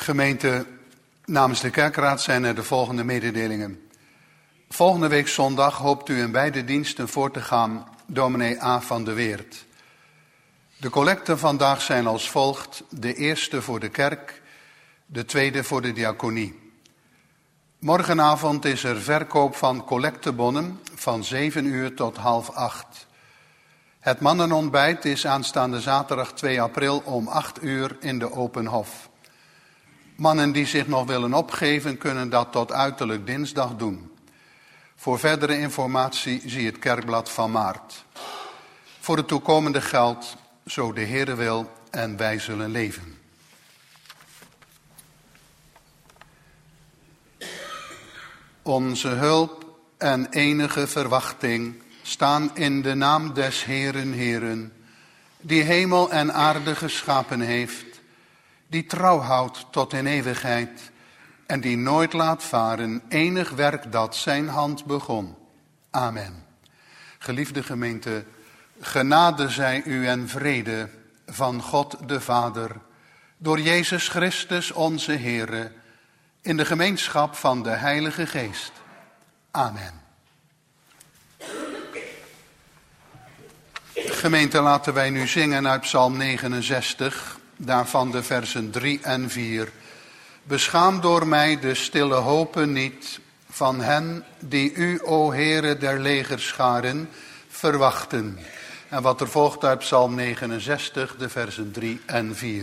Gemeente, namens de kerkraad zijn er de volgende mededelingen. Volgende week zondag hoopt u in beide diensten voor te gaan, dominee A. van de Weert. De collecten vandaag zijn als volgt: de eerste voor de kerk, de tweede voor de diaconie. Morgenavond is er verkoop van collectebonnen van 7 uur tot 7:30. Het mannenontbijt is aanstaande zaterdag 2 april om 8 uur in de Open Hof. Mannen die zich nog willen opgeven kunnen dat tot uiterlijk dinsdag doen. Voor verdere informatie zie het kerkblad van maart. Voor het toekomende geldt, zo de Heere wil en wij zullen leven. Onze hulp en enige verwachting staan in de naam des Heeren, Heeren, die hemel en aarde geschapen heeft, die trouw houdt tot in eeuwigheid en die nooit laat varen enig werk dat zijn hand begon. Amen. Geliefde gemeente, genade zij u en vrede van God de Vader, door Jezus Christus onze Heere, in de gemeenschap van de Heilige Geest. Amen. Gemeente, laten wij nu zingen uit Psalm 69, daarvan de versen 3 en 4. Beschaam door mij de stille hopen niet van hen die u, o Heere der legerscharen, verwachten. En wat er volgt uit Psalm 69, de versen 3 en 4.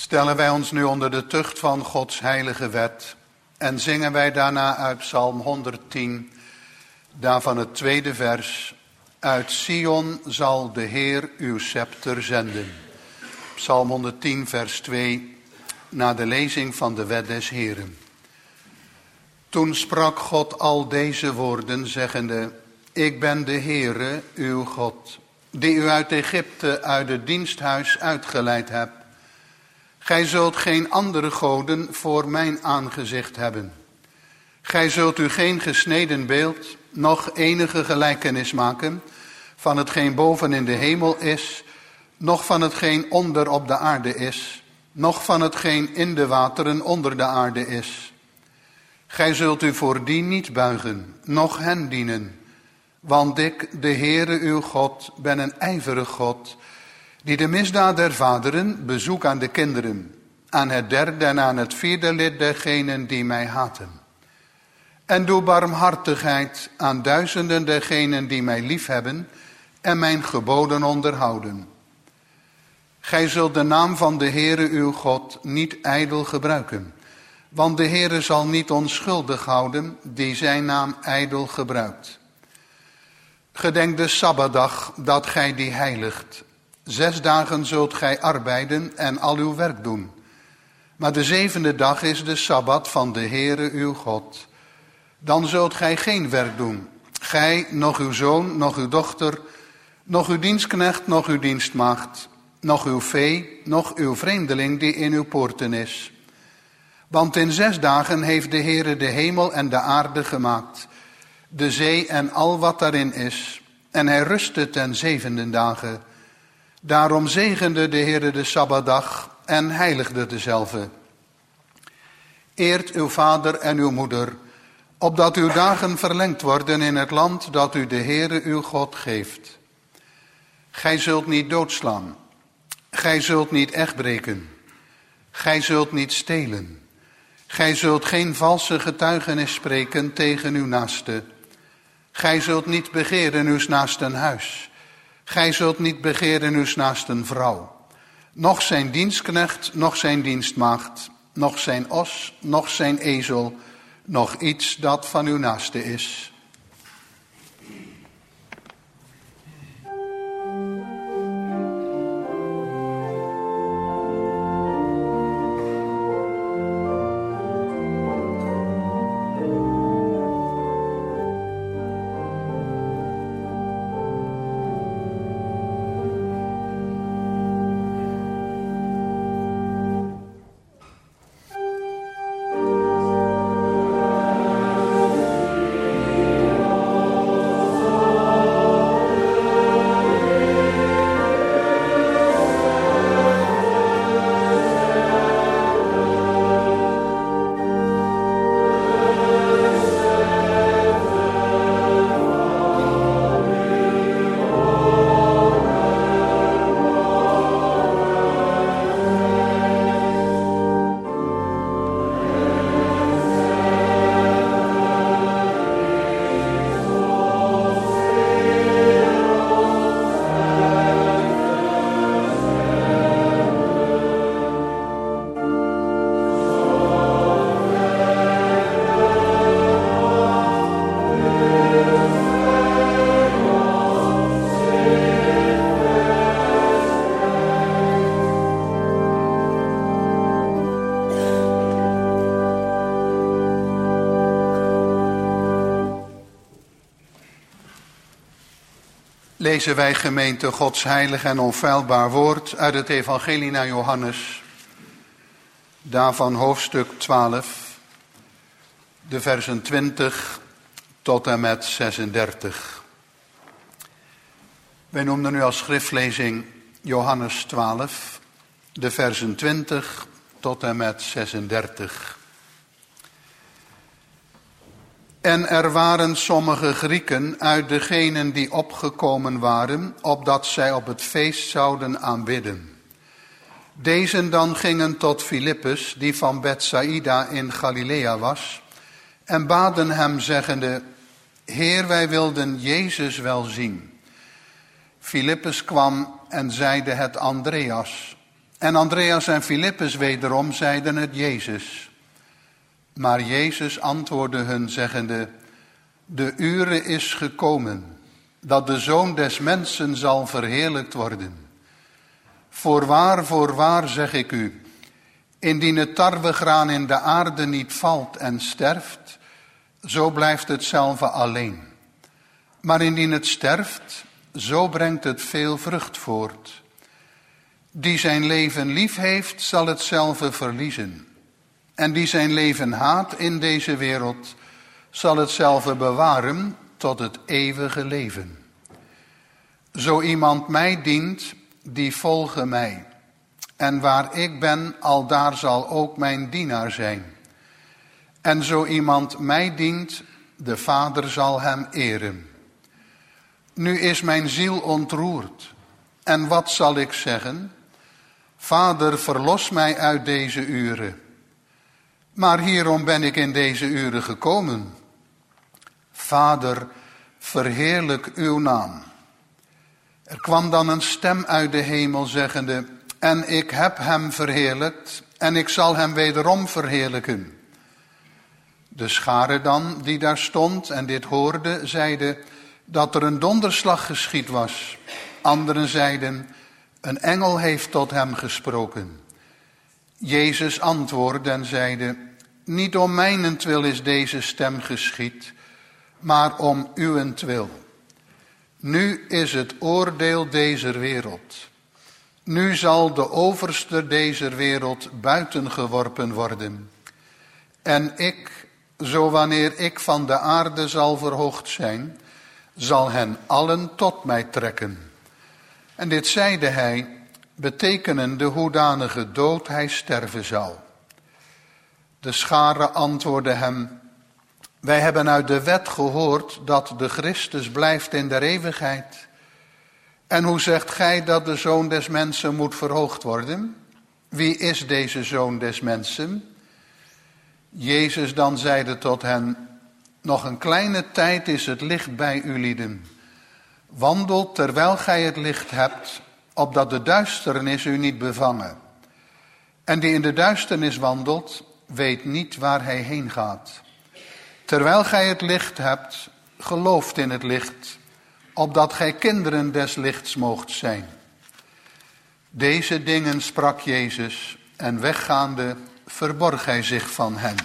Stellen wij ons nu onder de tucht van Gods heilige wet en zingen wij daarna uit Psalm 110, daarvan het tweede vers. Uit Sion zal de Heer uw scepter zenden. Psalm 110 vers 2, na de lezing van de wet des Heeren. Toen sprak God al deze woorden, zeggende: Ik ben de Heere, uw God, die u uit Egypte, uit het diensthuis uitgeleid hebt. Gij zult geen andere goden voor mijn aangezicht hebben. Gij zult u geen gesneden beeld, noch enige gelijkenis maken van hetgeen boven in de hemel is, noch van hetgeen onder op de aarde is, noch van hetgeen in de wateren onder de aarde is. Gij zult u voor die niet buigen, noch hen dienen, want ik, de Heere uw God, ben een ijverig God, die de misdaad der vaderen bezoek aan de kinderen, aan het derde en aan het vierde lid dergenen die mij haten. En doe barmhartigheid aan duizenden dergenen die mij liefhebben en mijn geboden onderhouden. Gij zult de naam van de Heere uw God niet ijdel gebruiken, want de Heere zal niet onschuldig houden die zijn naam ijdel gebruikt. Gedenk de Sabbatdag dat gij die heiligt. 6 dagen zult gij arbeiden en al uw werk doen. Maar de 7e dag is de Sabbat van de Heere uw God. Dan zult gij geen werk doen. Gij, noch uw zoon, noch uw dochter, noch uw dienstknecht, noch uw dienstmaagd, noch uw vee, noch uw vreemdeling die in uw poorten is. Want in 6 dagen heeft de Heere de hemel en de aarde gemaakt, de zee en al wat daarin is. En hij rustte ten 7e dagen. Daarom zegende de Heere de Sabbatdag en heiligde dezelve. Eert uw vader en uw moeder, opdat uw dagen verlengd worden in het land dat u de Heere uw God geeft. Gij zult niet doodslaan. Gij zult niet echtbreken. Gij zult niet stelen. Gij zult geen valse getuigenis spreken tegen uw naaste. Gij zult niet begeren uw naasten huis. Gij zult niet begeren uw naasten vrouw. Noch zijn dienstknecht, noch zijn dienstmaagd, noch zijn os, noch zijn ezel, noch iets dat van uw naaste is. Lezen wij, gemeente, Gods heilig en onfeilbaar woord uit het evangelie naar Johannes, daarvan hoofdstuk 12, de versen 20 tot en met 36. Wij noemden nu als schriftlezing Johannes 12, de versen 20 tot en met 36. En er waren sommige Grieken uit degenen die opgekomen waren, opdat zij op het feest zouden aanbidden. Deze dan gingen tot Filippus, die van Bethsaida in Galilea was, en baden hem, zeggende: Heer, wij wilden Jezus wel zien. Filippus kwam en zeide het Andreas. En Andreas en Filippus wederom zeiden het Jezus. Maar Jezus antwoordde hun zeggende, de ure is gekomen, dat de Zoon des Mensen zal verheerlijkt worden. Voorwaar zeg ik u, indien het tarwegraan in de aarde niet valt en sterft, zo blijft het zelve alleen. Maar indien het sterft, zo brengt het veel vrucht voort. Die zijn leven lief heeft, zal het zelve verliezen. En die zijn leven haat in deze wereld, zal het zelve bewaren tot het eeuwige leven. Zo iemand mij dient, die volge mij. En waar ik ben, aldaar zal ook mijn dienaar zijn. En zo iemand mij dient, de Vader zal hem eren. Nu is mijn ziel ontroerd. En wat zal ik zeggen? Vader, verlos mij uit deze uren. Maar hierom ben ik in deze uren gekomen. Vader, verheerlijk uw naam. Er kwam dan een stem uit de hemel zeggende, en ik heb hem verheerlijkt, en ik zal hem wederom verheerlijken. De schare dan, die daar stond en dit hoorde, zeide dat er een donderslag geschied was. Anderen zeiden, een engel heeft tot hem gesproken. Jezus antwoordde en zeide, niet om mijnentwil is deze stem geschied, maar om uwentwil. Nu is het oordeel dezer wereld. Nu zal de overste dezer wereld buitengeworpen worden. En ik, zo wanneer ik van de aarde zal verhoogd zijn, zal hen allen tot mij trekken. En dit zeide hij, betekenende hoedanige dood hij sterven zal. De schare antwoordde hem, wij hebben uit de wet gehoord dat de Christus blijft in der eeuwigheid. En hoe zegt gij dat de Zoon des Mensen moet verhoogd worden? Wie is deze Zoon des Mensen? Jezus dan zeide tot hen, nog een kleine tijd is het licht bij u lieden. Wandelt terwijl gij het licht hebt, opdat de duisternis u niet bevangen. En die in de duisternis wandelt, weet niet waar hij heen gaat. Terwijl gij het licht hebt, gelooft in het licht, opdat gij kinderen des lichts moogt zijn. Deze dingen sprak Jezus, en weggaande verborg hij zich van hen.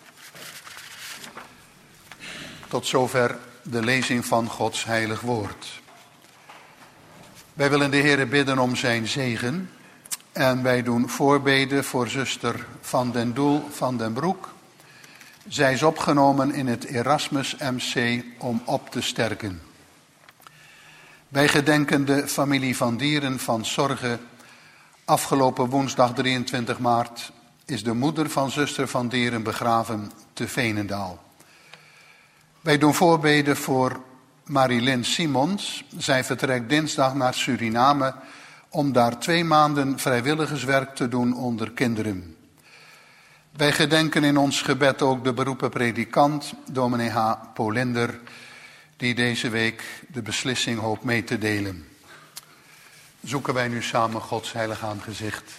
Tot zover de lezing van Gods heilig woord. Wij willen de Heere bidden om zijn zegen. En wij doen voorbeden voor zuster Van den Doel van den Broek. Zij is opgenomen in het Erasmus MC om op te sterken. Wij gedenken de familie Van Dieren van Zorge. Afgelopen woensdag 23 maart is de moeder van zuster Van Dieren begraven te Veenendaal. Wij doen voorbeden voor Marilyn Simons. Zij vertrekt dinsdag naar Suriname om daar 2 maanden vrijwilligerswerk te doen onder kinderen. Wij gedenken in ons gebed ook de beroepen predikant, dominee H. Polinder, die deze week de beslissing hoopt mee te delen. Zoeken wij nu samen Gods heilig aangezicht.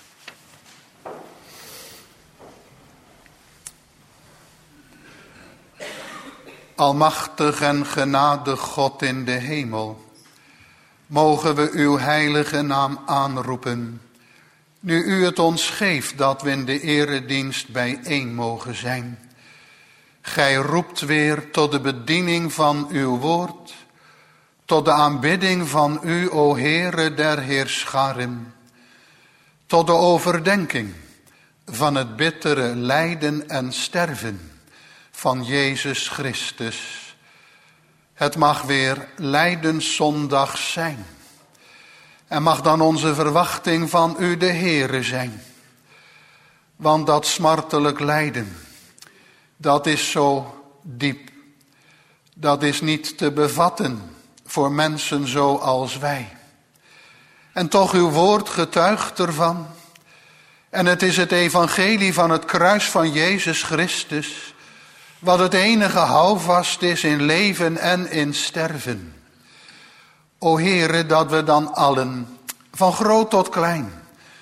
Almachtig en genadig God in de hemel, mogen we uw heilige naam aanroepen, nu u het ons geeft dat we in de eredienst bijeen mogen zijn. Gij roept weer tot de bediening van uw woord, tot de aanbidding van u, o Heere der Heerscharen, tot de overdenking van het bittere lijden en sterven van Jezus Christus. Het mag weer Lijdenszondag zijn. En mag dan onze verwachting van u de Heere zijn. Want dat smartelijk lijden, dat is zo diep. Dat is niet te bevatten voor mensen zoals wij. En toch uw woord getuigt ervan. En het is het evangelie van het kruis van Jezus Christus, wat het enige houvast is in leven en in sterven. O Heere, dat we dan allen, van groot tot klein,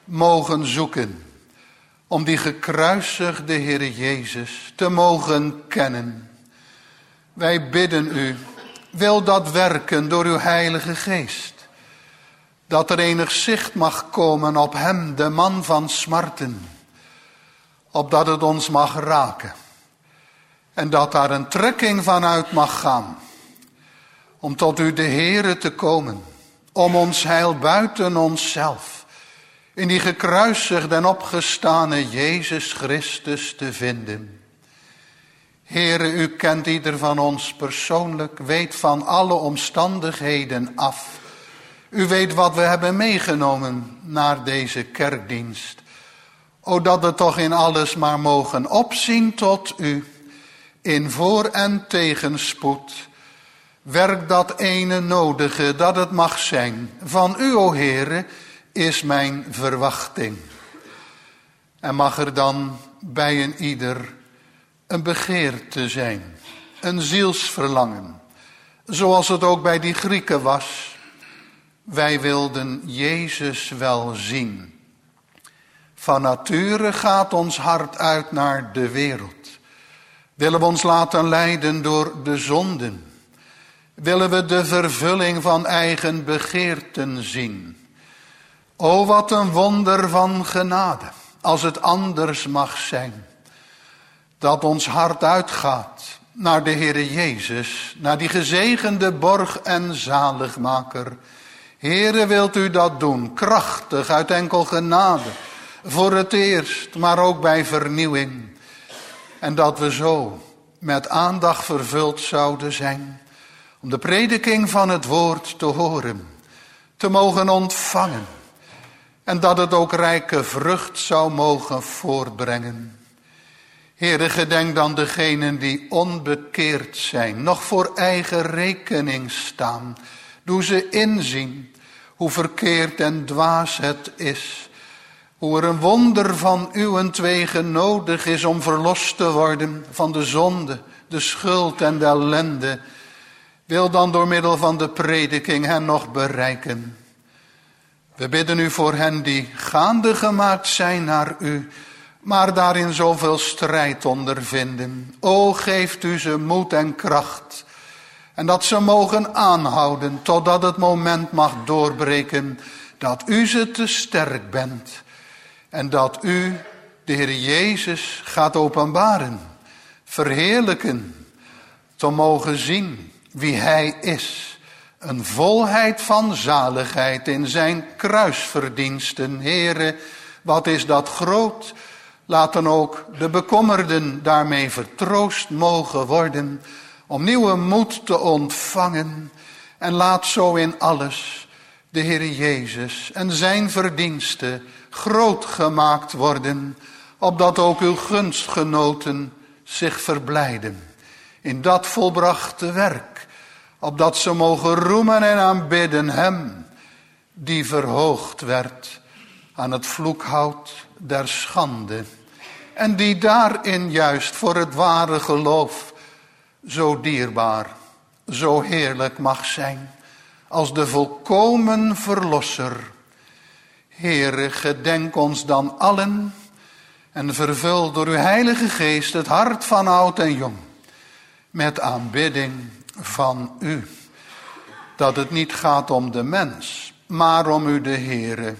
mogen zoeken. Om die gekruisigde Heere Jezus te mogen kennen. Wij bidden u, wil dat werken door uw Heilige Geest. Dat er enig zicht mag komen op hem, de man van smarten. Opdat het ons mag raken. En dat daar een trekking vanuit mag gaan. Om tot u de Heere te komen. Om ons heil buiten onszelf. In die gekruisigde en opgestane Jezus Christus te vinden. Heere, u kent ieder van ons persoonlijk. Weet van alle omstandigheden af. U weet wat we hebben meegenomen naar deze kerkdienst. O, dat we toch in alles maar mogen opzien tot u. In voor- en tegenspoed. Werk dat ene nodige dat het mag zijn. Van u, o Heere, is mijn verwachting. En mag er dan bij een ieder een begeerte zijn. Een zielsverlangen. Zoals het ook bij die Grieken was. Wij wilden Jezus wel zien. Van nature gaat ons hart uit naar de wereld. Willen we ons laten leiden door de zonden? Willen we de vervulling van eigen begeerten zien? O, wat een wonder van genade, als het anders mag zijn. Dat ons hart uitgaat naar de Heere Jezus, naar die gezegende borg en zaligmaker. Heere, wilt u dat doen, krachtig, uit enkel genade, voor het eerst, maar ook bij vernieuwing. En dat we zo met aandacht vervuld zouden zijn, om de prediking van het woord te horen, te mogen ontvangen. En dat het ook rijke vrucht zou mogen voortbrengen. Heere, gedenk dan degenen die onbekeerd zijn, nog voor eigen rekening staan. Doe ze inzien hoe verkeerd en dwaas het is. Hoe er een wonder van uwentwege nodig is om verlost te worden van de zonde, de schuld en de ellende. Wil dan door middel van de prediking hen nog bereiken. We bidden u voor hen die gaande gemaakt zijn naar u, maar daarin zoveel strijd ondervinden. O, geeft u ze moed en kracht. En dat ze mogen aanhouden totdat het moment mag doorbreken dat u ze te sterk bent. En dat u, de Heer Jezus, gaat openbaren, verheerlijken, te mogen zien wie hij is. Een volheid van zaligheid in zijn kruisverdiensten. Heere, wat is dat groot. Laten ook de bekommerden daarmee vertroost mogen worden. Om nieuwe moed te ontvangen. En laat zo in alles de Heer Jezus en zijn verdiensten groot gemaakt worden. Opdat ook uw gunstgenoten zich verblijden in dat volbrachte werk. Opdat ze mogen roemen en aanbidden hem die verhoogd werd aan het vloekhout der schande. En die daarin juist voor het ware geloof zo dierbaar, zo heerlijk mag zijn als de volkomen verlosser. Heere, gedenk ons dan allen en vervul door uw Heilige Geest het hart van oud en jong met aanbidding van u. Dat het niet gaat om de mens, maar om u de Heere.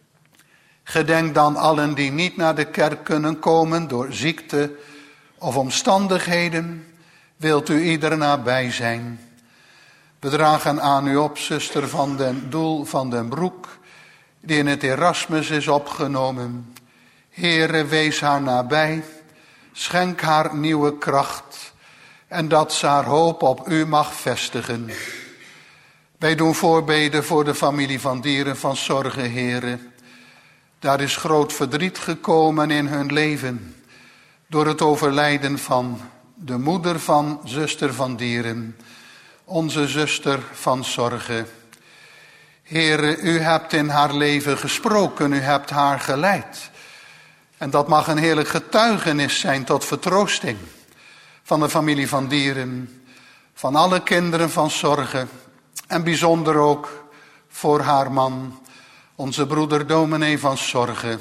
Gedenk dan allen die niet naar de kerk kunnen komen door ziekte of omstandigheden. Wilt u ieder nabij zijn. We dragen aan u op, zuster van den Doel van den Broek, die in het Erasmus is opgenomen. Heere, wees haar nabij, schenk haar nieuwe kracht en dat ze haar hoop op u mag vestigen. Wij doen voorbeden voor de familie van Dieren van Zorgen, Heere. Daar is groot verdriet gekomen in hun leven door het overlijden van de moeder van zuster van Dieren, onze zuster van Zorgen. Heere, u hebt in haar leven gesproken, u hebt haar geleid. En dat mag een heerlijk getuigenis zijn tot vertroosting van de familie van Dieren, van alle kinderen van Zorgen en bijzonder ook voor haar man, onze broeder dominee van Sorge.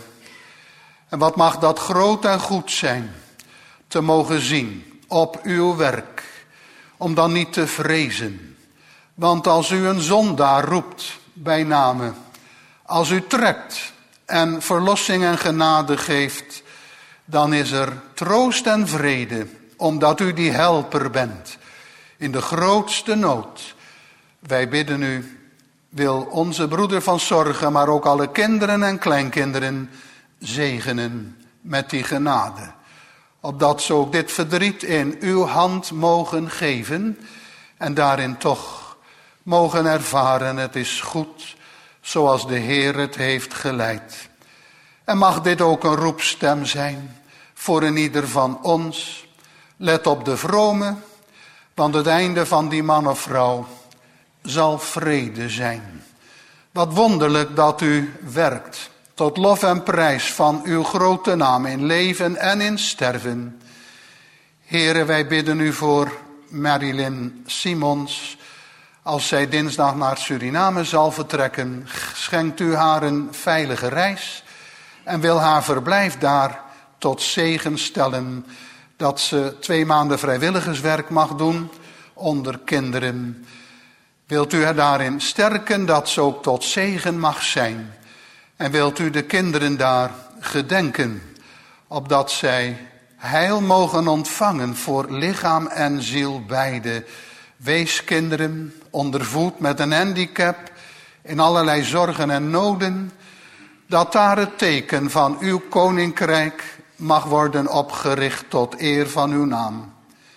En wat mag dat groot en goed zijn, te mogen zien op uw werk, om dan niet te vrezen. Want als u een zondaar roept bij name, als u trekt en verlossing en genade geeft, dan is er troost en vrede, omdat u die helper bent in de grootste nood. Wij bidden u, wil onze broeder van Sorge, maar ook alle kinderen en kleinkinderen zegenen met die genade. Opdat ze ook dit verdriet in uw hand mogen geven en daarin toch mogen ervaren, het is goed zoals de Heer het heeft geleid. En mag dit ook een roepstem zijn voor een ieder van ons. Let op de vrome, want het einde van die man of vrouw zal vrede zijn. Wat wonderlijk dat u werkt tot lof en prijs van uw grote naam in leven en in sterven. Here, wij bidden u voor Marilyn Simons. Als zij dinsdag naar Suriname zal vertrekken, schenkt u haar een veilige reis en wil haar verblijf daar tot zegen stellen, dat ze 2 maanden vrijwilligerswerk mag doen onder kinderen. Wilt u haar daarin sterken, dat ze ook tot zegen mag zijn. En wilt u de kinderen daar gedenken, opdat zij heil mogen ontvangen voor lichaam en ziel beide. Weeskinderen, ondervoed met een handicap, in allerlei zorgen en noden, dat daar het teken van uw koninkrijk mag worden opgericht tot eer van uw naam.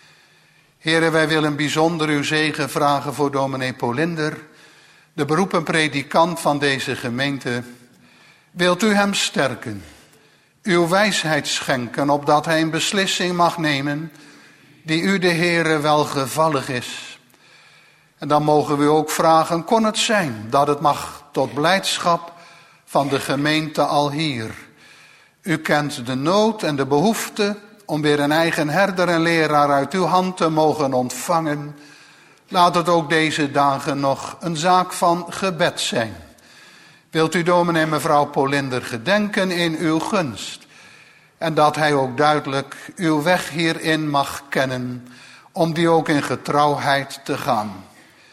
Heren, wij willen bijzonder uw zegen vragen voor dominee Polinder, de beroepen predikant van deze gemeente. Wilt u hem sterken, uw wijsheid schenken, opdat hij een beslissing mag nemen die u de Heere welgevallig is. En dan mogen we ook vragen, kon het zijn dat het mag tot blijdschap van de gemeente al hier. U kent de nood en de behoefte om weer een eigen herder en leraar uit uw hand te mogen ontvangen. Laat het ook deze dagen nog een zaak van gebed zijn. Wilt u dominee en mevrouw Polinder gedenken in uw gunst. En dat hij ook duidelijk uw weg hierin mag kennen, om die ook in getrouwheid te gaan.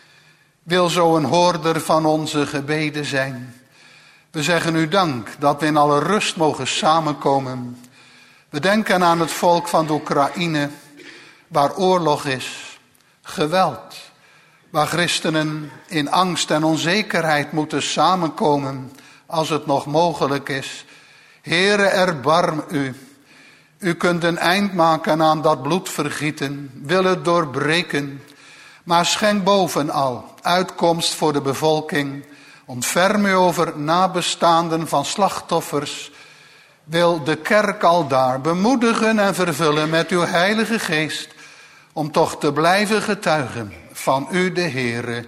Wil zo een hoorder van onze gebeden zijn. We zeggen u dank dat we in alle rust mogen samenkomen. We denken aan het volk van de Oekraïne, waar oorlog is, geweld, waar christenen in angst en onzekerheid moeten samenkomen als het nog mogelijk is. Heere, erbarm u. U kunt een eind maken aan dat bloedvergieten, wil het doorbreken, maar schenk bovenal uitkomst voor de bevolking. Ontferm u over nabestaanden van slachtoffers. Wil de kerk aldaar bemoedigen en vervullen met uw heilige geest, om toch te blijven getuigen van u de Heere.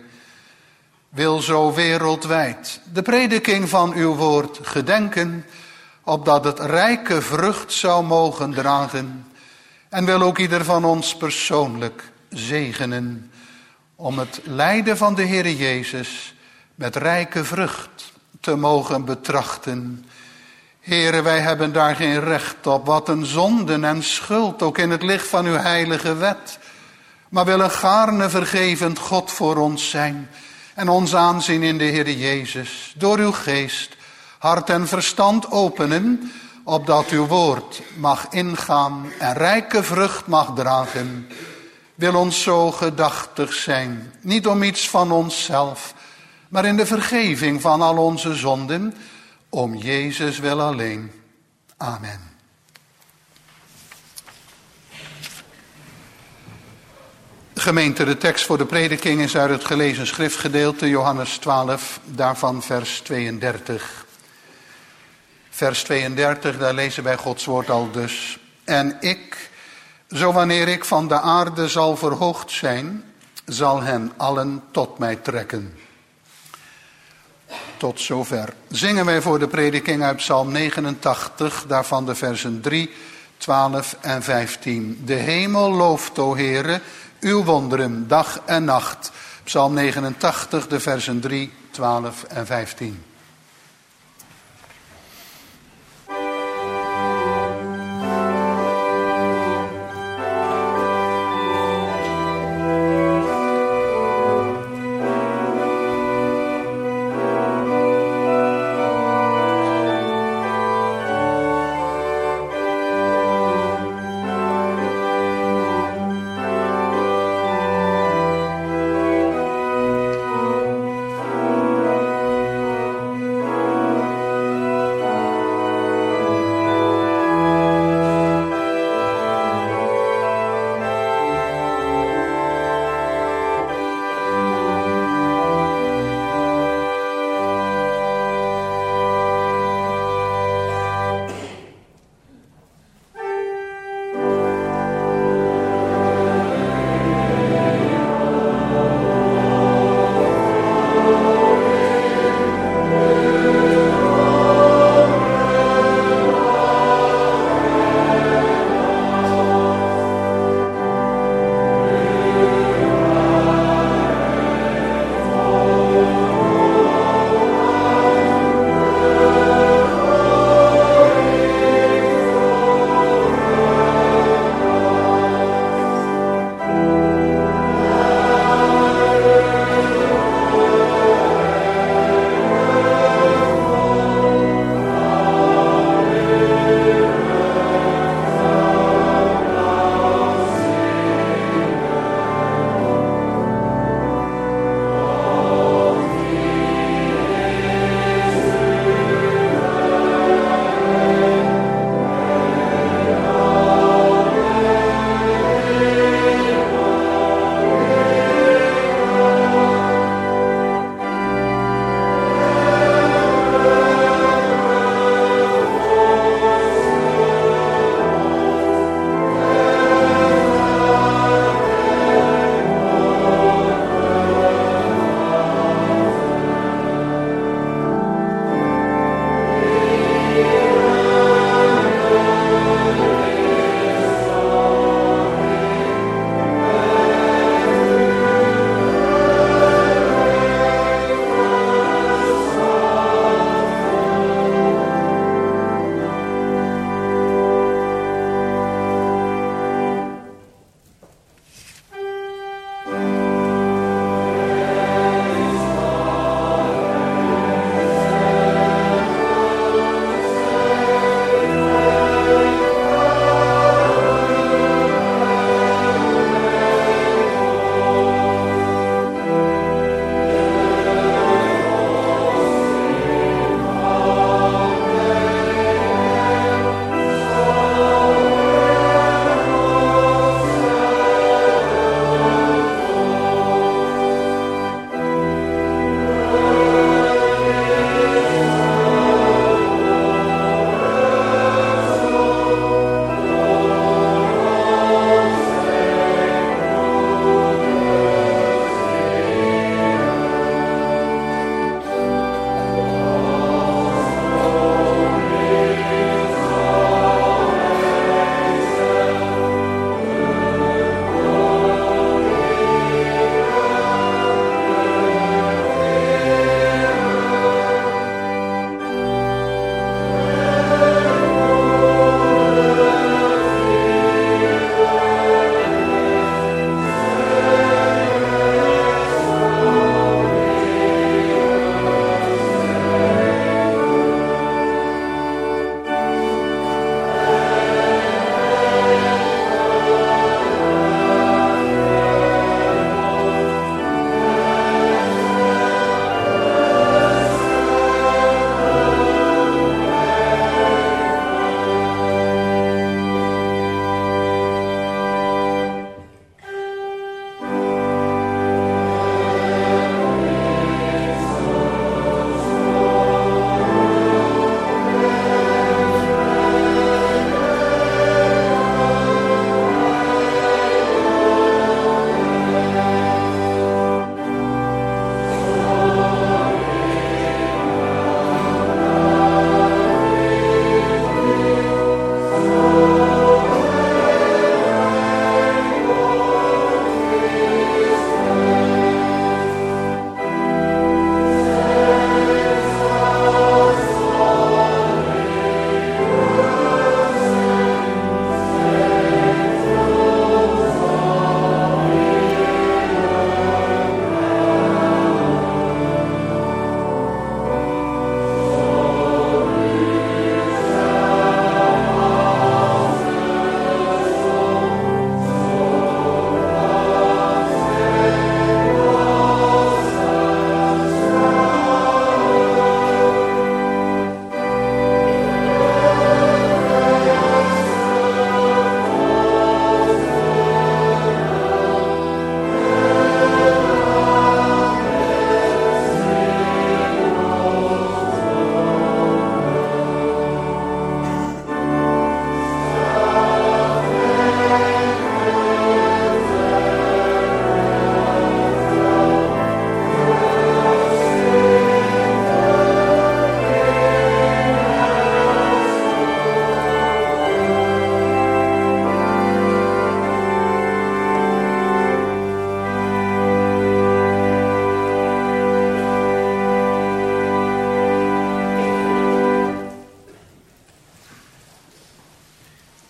Wil zo wereldwijd de prediking van uw woord gedenken, opdat het rijke vrucht zou mogen dragen. En wil ook ieder van ons persoonlijk zegenen, om het lijden van de Heere Jezus met rijke vrucht te mogen betrachten. Heere, wij hebben daar geen recht op, wat een zonde en schuld, ook in het licht van uw heilige wet. Maar wil een gaarne vergevend God voor ons zijn en ons aanzien in de Heere Jezus. Door uw geest hart en verstand openen, opdat uw woord mag ingaan en rijke vrucht mag dragen. Wil ons zo gedachtig zijn, niet om iets van onszelf, maar in de vergeving van al onze zonden, om Jezus wil alleen. Amen. Gemeente, de tekst voor de prediking is uit het gelezen schriftgedeelte Johannes 12, daarvan vers 32. Vers 32, daar lezen wij Gods woord al dus. En ik, zo wanneer ik van de aarde zal verhoogd zijn, zal hen allen tot mij trekken. Tot zover. Zingen wij voor de prediking uit Psalm 89, daarvan de versen 3, 12 en 15. De hemel looft, o Heere, uw wonderen, dag en nacht. Psalm 89, de versen 3, 12 en 15.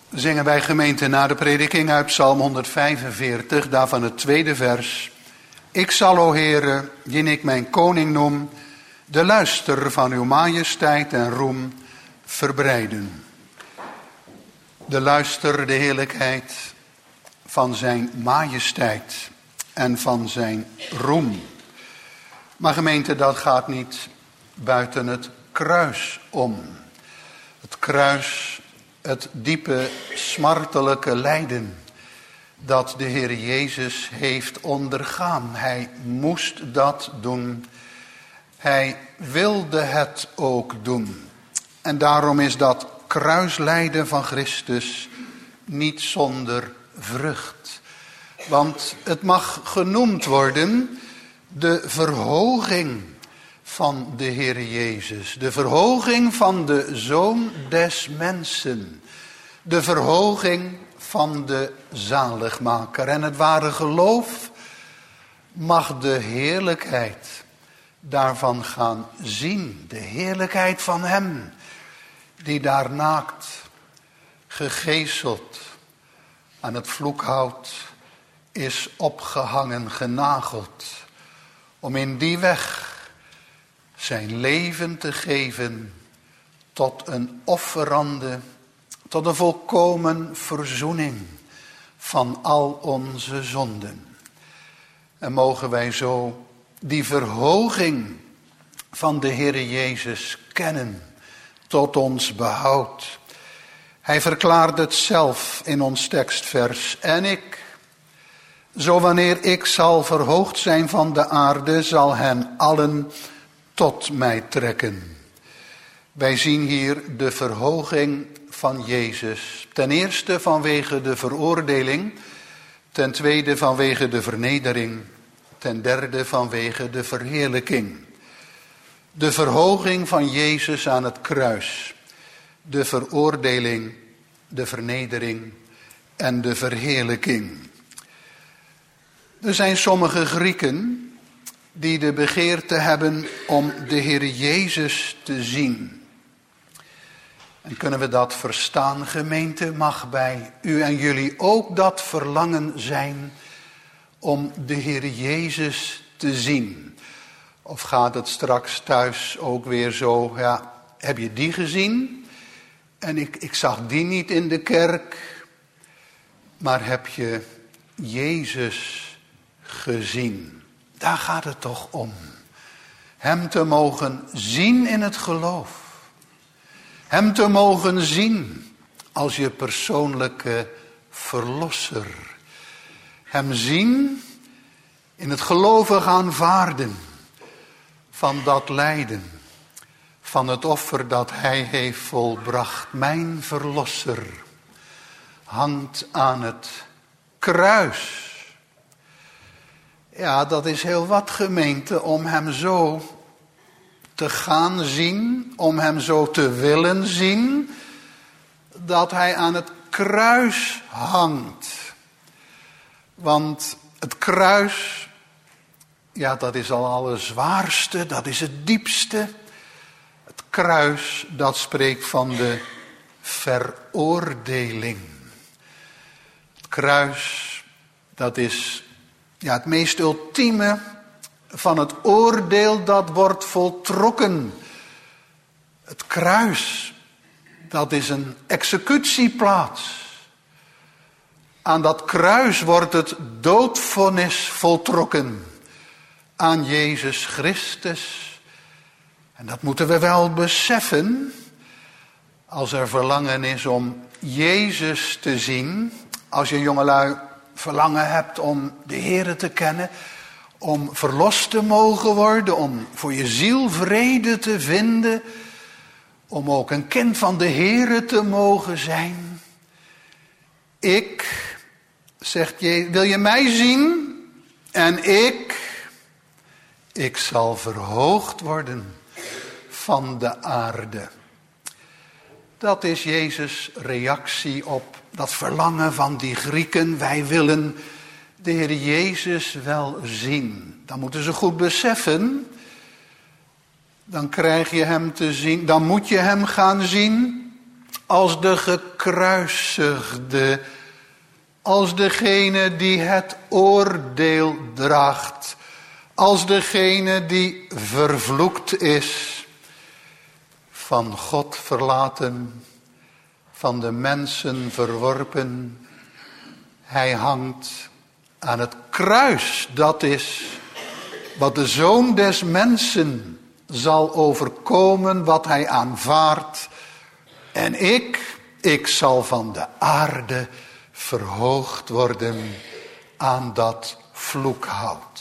Zingen wij gemeente na de prediking uit Psalm 145, daarvan het tweede vers. Ik zal, o Heere, die ik mijn koning noem, de luister van uw majesteit en roem verbreiden. De luister, de heerlijkheid van zijn majesteit en van zijn roem. Maar gemeente, dat gaat niet buiten het kruis om. Het kruis, het diepe, smartelijke lijden dat de Heer Jezus heeft ondergaan. Hij moest dat doen. Hij wilde het ook doen. En daarom is dat kruislijden van Christus niet zonder vrucht. Want het mag genoemd worden de verhoging van de Heer Jezus. De verhoging van de Zoon des Mensen. De verhoging van de zaligmaker. En het ware geloof mag de heerlijkheid daarvan gaan zien. De heerlijkheid van hem die daar naakt, gegezeld, aan het vloekhout is opgehangen, genageld. Om in die weg zijn leven te geven tot een offerande, tot een volkomen verzoening van al onze zonden. En mogen wij zo die verhoging van de Heere Jezus kennen tot ons behoud. Hij verklaart het zelf in ons tekstvers. En ik, zo wanneer ik zal verhoogd zijn van de aarde, zal hen allen tot mij trekken. Wij zien hier de verhoging van Jezus. Ten eerste vanwege de veroordeling. Ten tweede vanwege de vernedering. Ten derde vanwege de verheerlijking. De verhoging van Jezus aan het kruis. De veroordeling, de vernedering en de verheerlijking. Er zijn sommige Grieken die de begeerte hebben om de Heer Jezus te zien. En kunnen we dat verstaan, gemeente? Mag bij u en jullie ook dat verlangen zijn om de Heer Jezus te zien? Of gaat het straks thuis ook weer zo, ja, heb je die gezien? En ik zag die niet in de kerk. Maar heb je Jezus gezien? Daar gaat het toch om. Hem te mogen zien in het geloof. Hem te mogen zien als je persoonlijke verlosser. Hem zien in het gelovig aanvaarden van dat lijden. Van het offer dat hij heeft volbracht. Mijn verlosser hangt aan het kruis. Ja, dat is heel wat, gemeente, om hem zo te gaan zien, om hem zo te willen zien, dat hij aan het kruis hangt. Want het kruis, ja, dat is al allerzwaarste, dat is het diepste. Het kruis, dat spreekt van de veroordeling. Het kruis, dat is het meest ultieme van het oordeel dat wordt voltrokken. Het kruis, dat is een executieplaats. Aan dat kruis wordt het doodvonnis voltrokken aan Jezus Christus. En dat moeten we wel beseffen. Als er verlangen is om Jezus te zien. Als je jongelui verlangen hebt om de Heere te kennen. Om verlost te mogen worden. Om voor je ziel vrede te vinden. Om ook een kind van de Heere te mogen zijn. Ik, zegt Jezus, wil je mij zien? En ik zal verhoogd worden van de aarde. Dat is Jezus' reactie op dat verlangen van die Grieken. Wij willen de Heer Jezus wel zien. Dan moeten ze goed beseffen. Dan krijg je hem te zien. Dan moet je hem gaan zien als de gekruisigde, als degene die het oordeel draagt, als degene die vervloekt is, van God verlaten, van de mensen verworpen. Hij hangt aan het kruis, dat is wat de Zoon des Mensen zal overkomen, wat hij aanvaardt. En ik zal van de aarde verhoogd worden aan dat vloekhout.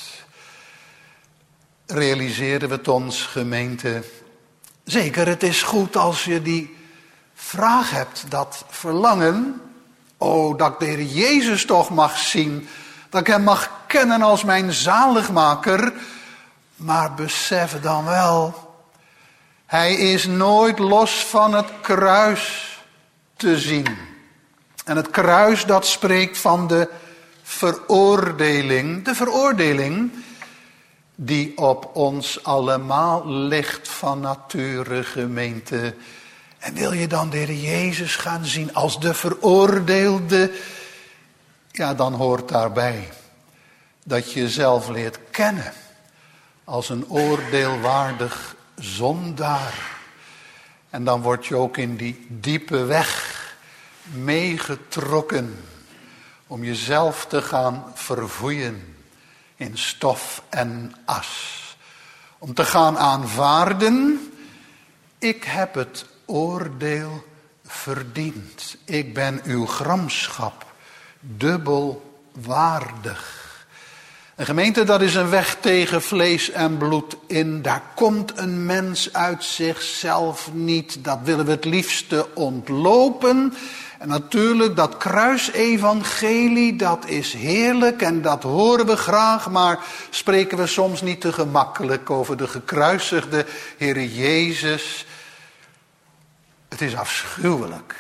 Realiseren we het ons, gemeente? Zeker, het is goed als je die vraag hebt, dat verlangen. Oh, dat ik de Heer Jezus toch mag zien, dat ik hem mag kennen als mijn zaligmaker. Maar besef dan wel, hij is nooit los van het kruis te zien. En het kruis, dat spreekt van de veroordeling. De veroordeling die op ons allemaal ligt van nature, gemeente. En wil je dan de Heer Jezus gaan zien als de veroordeelde? Ja, dan hoort daarbij dat je jezelf leert kennen als een oordeelwaardig zondaar. En dan word je ook in die diepe weg meegetrokken om jezelf te gaan vervoeien in stof en as. Om te gaan aanvaarden, ik heb het oordeel verdiend. Ik ben uw gramschap dubbel waardig. Een gemeente, dat is een weg tegen vlees en bloed in. Daar komt een mens uit zichzelf niet. Dat willen we het liefste ontlopen. En natuurlijk, dat kruisevangelie, dat is heerlijk en dat horen we graag. Maar spreken we soms niet te gemakkelijk over de gekruisigde Heer Jezus. Het is afschuwelijk.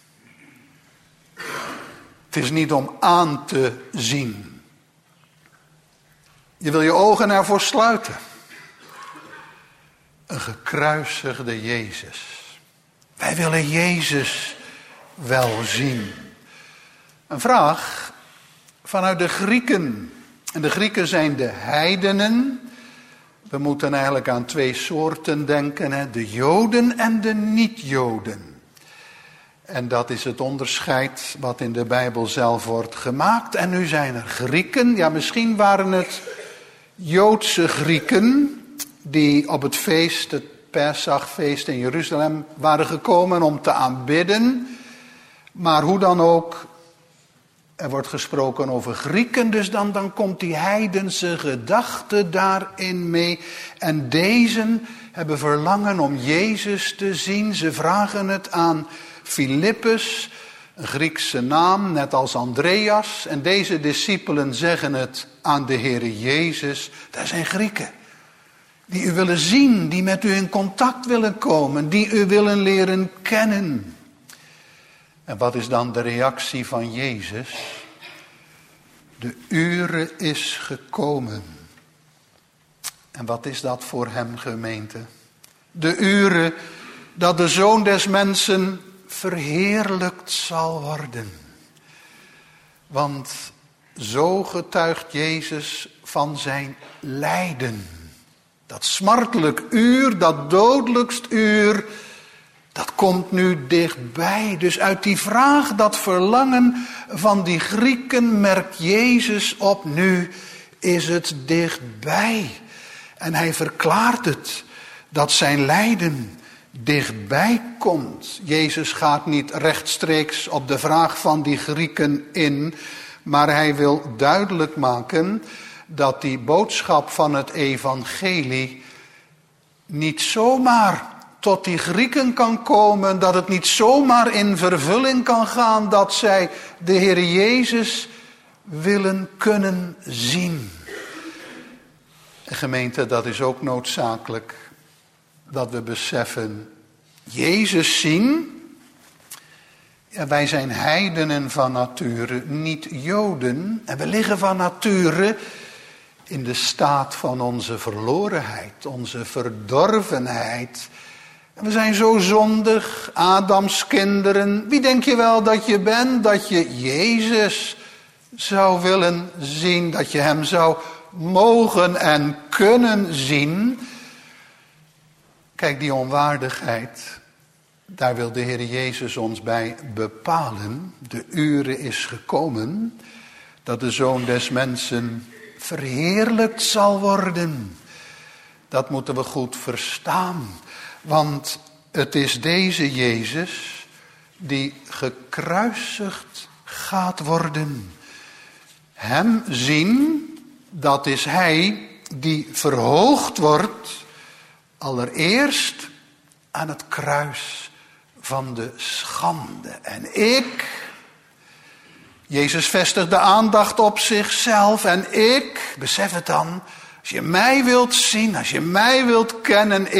Het is niet om aan te zien. Je wil je ogen ervoor sluiten. Een gekruisigde Jezus. Wij willen Jezus wel zien. Een vraag vanuit de Grieken. En de Grieken zijn de heidenen. We moeten eigenlijk aan twee soorten denken. Hè? De Joden en de niet-Joden. En dat is het onderscheid wat in de Bijbel zelf wordt gemaakt. En nu zijn er Grieken. Ja, misschien waren het Joodse Grieken die op het feest, het Pesachfeest in Jeruzalem, waren gekomen om te aanbidden. Maar hoe dan ook, er wordt gesproken over Grieken, dus dan komt die heidense gedachte daarin mee. En deze hebben verlangen om Jezus te zien. Ze vragen het aan Filippus, een Griekse naam, net als Andreas. En deze discipelen zeggen het aan de Heer Jezus. Dat zijn Grieken die u willen zien, die met u in contact willen komen, die u willen leren kennen. En wat is dan de reactie van Jezus? De ure is gekomen. En wat is dat voor hem, gemeente? De ure dat de Zoon des Mensen verheerlijkt zal worden. Want zo getuigt Jezus van zijn lijden. Dat smartelijk uur, dat dodelijkst uur, dat komt nu dichtbij. Dus uit die vraag, dat verlangen van die Grieken merkt Jezus op. Nu is het dichtbij. En hij verklaart het, dat zijn lijden dichtbij komt. Jezus gaat niet rechtstreeks op de vraag van die Grieken in, maar hij wil duidelijk maken dat die boodschap van het evangelie niet zomaar tot die Grieken kan komen, dat het niet zomaar in vervulling kan gaan, dat zij de Heer Jezus willen kunnen zien. En gemeente, dat is ook noodzakelijk dat we beseffen, Jezus zien. Ja, wij zijn heidenen van nature, niet Joden. En we liggen van nature in de staat van onze verlorenheid, onze verdorvenheid. En we zijn zo zondig, Adams kinderen. Wie denk je wel dat je bent, dat je Jezus zou willen zien, dat je hem zou mogen en kunnen zien? Kijk, die onwaardigheid, daar wil de Heer Jezus ons bij bepalen. De uren is gekomen dat de Zoon des Mensen verheerlijkt zal worden. Dat moeten we goed verstaan. Want het is deze Jezus die gekruisigd gaat worden. Hem zien, dat is hij die verhoogd wordt, allereerst aan het kruis van de schande. En Jezus vestigt de aandacht op zichzelf en besef het dan, als je mij wilt zien, als je mij wilt kennen,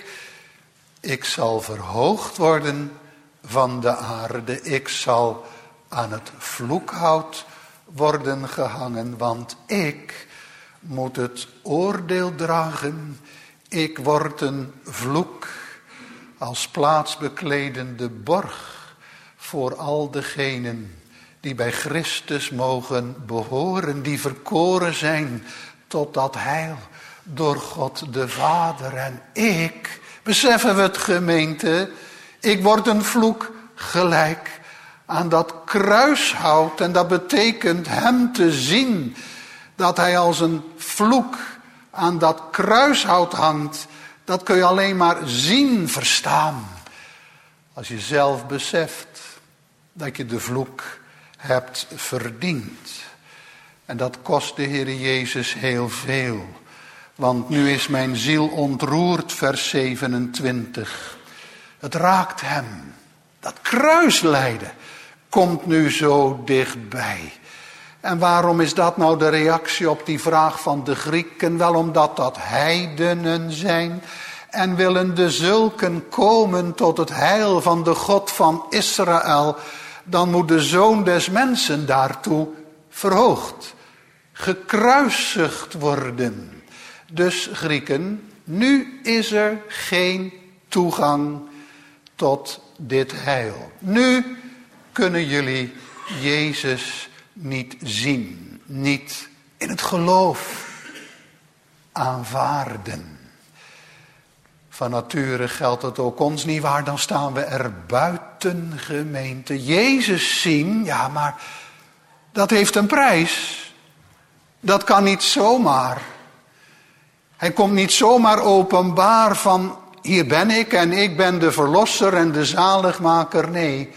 ik zal verhoogd worden van de aarde. Ik zal aan het vloekhout worden gehangen, want ik moet het oordeel dragen. Ik word een vloek als plaatsbekledende borg voor al degenen die bij Christus mogen behoren, die verkoren zijn tot dat heil door God de Vader. En beseffen we het, gemeente, ik word een vloek gelijk aan dat kruishout. En dat betekent hem te zien, dat hij als een vloek aan dat kruishout hangt. Dat kun je alleen maar zien, verstaan, als je zelf beseft dat je de vloek hebt verdiend. En dat kost de Heer Jezus heel veel. Want nu is mijn ziel ontroerd, vers 27. Het raakt hem. Dat kruislijden komt nu zo dichtbij. En waarom is dat nou de reactie op die vraag van de Grieken? Wel omdat dat heidenen zijn en willen de zulken komen tot het heil van de God van Israël. Dan moet de Zoon des Mensen daartoe verhoogd, gekruisigd worden. Dus Grieken, nu is er geen toegang tot dit heil. Nu kunnen jullie Jezus niet zien, niet in het geloof aanvaarden. Van nature geldt het ook ons niet waar, dan staan we er buiten, gemeente. Jezus zien, ja, maar dat heeft een prijs. Dat kan niet zomaar. Hij komt niet zomaar openbaar van, hier ben ik en ik ben de verlosser en de zaligmaker. Nee,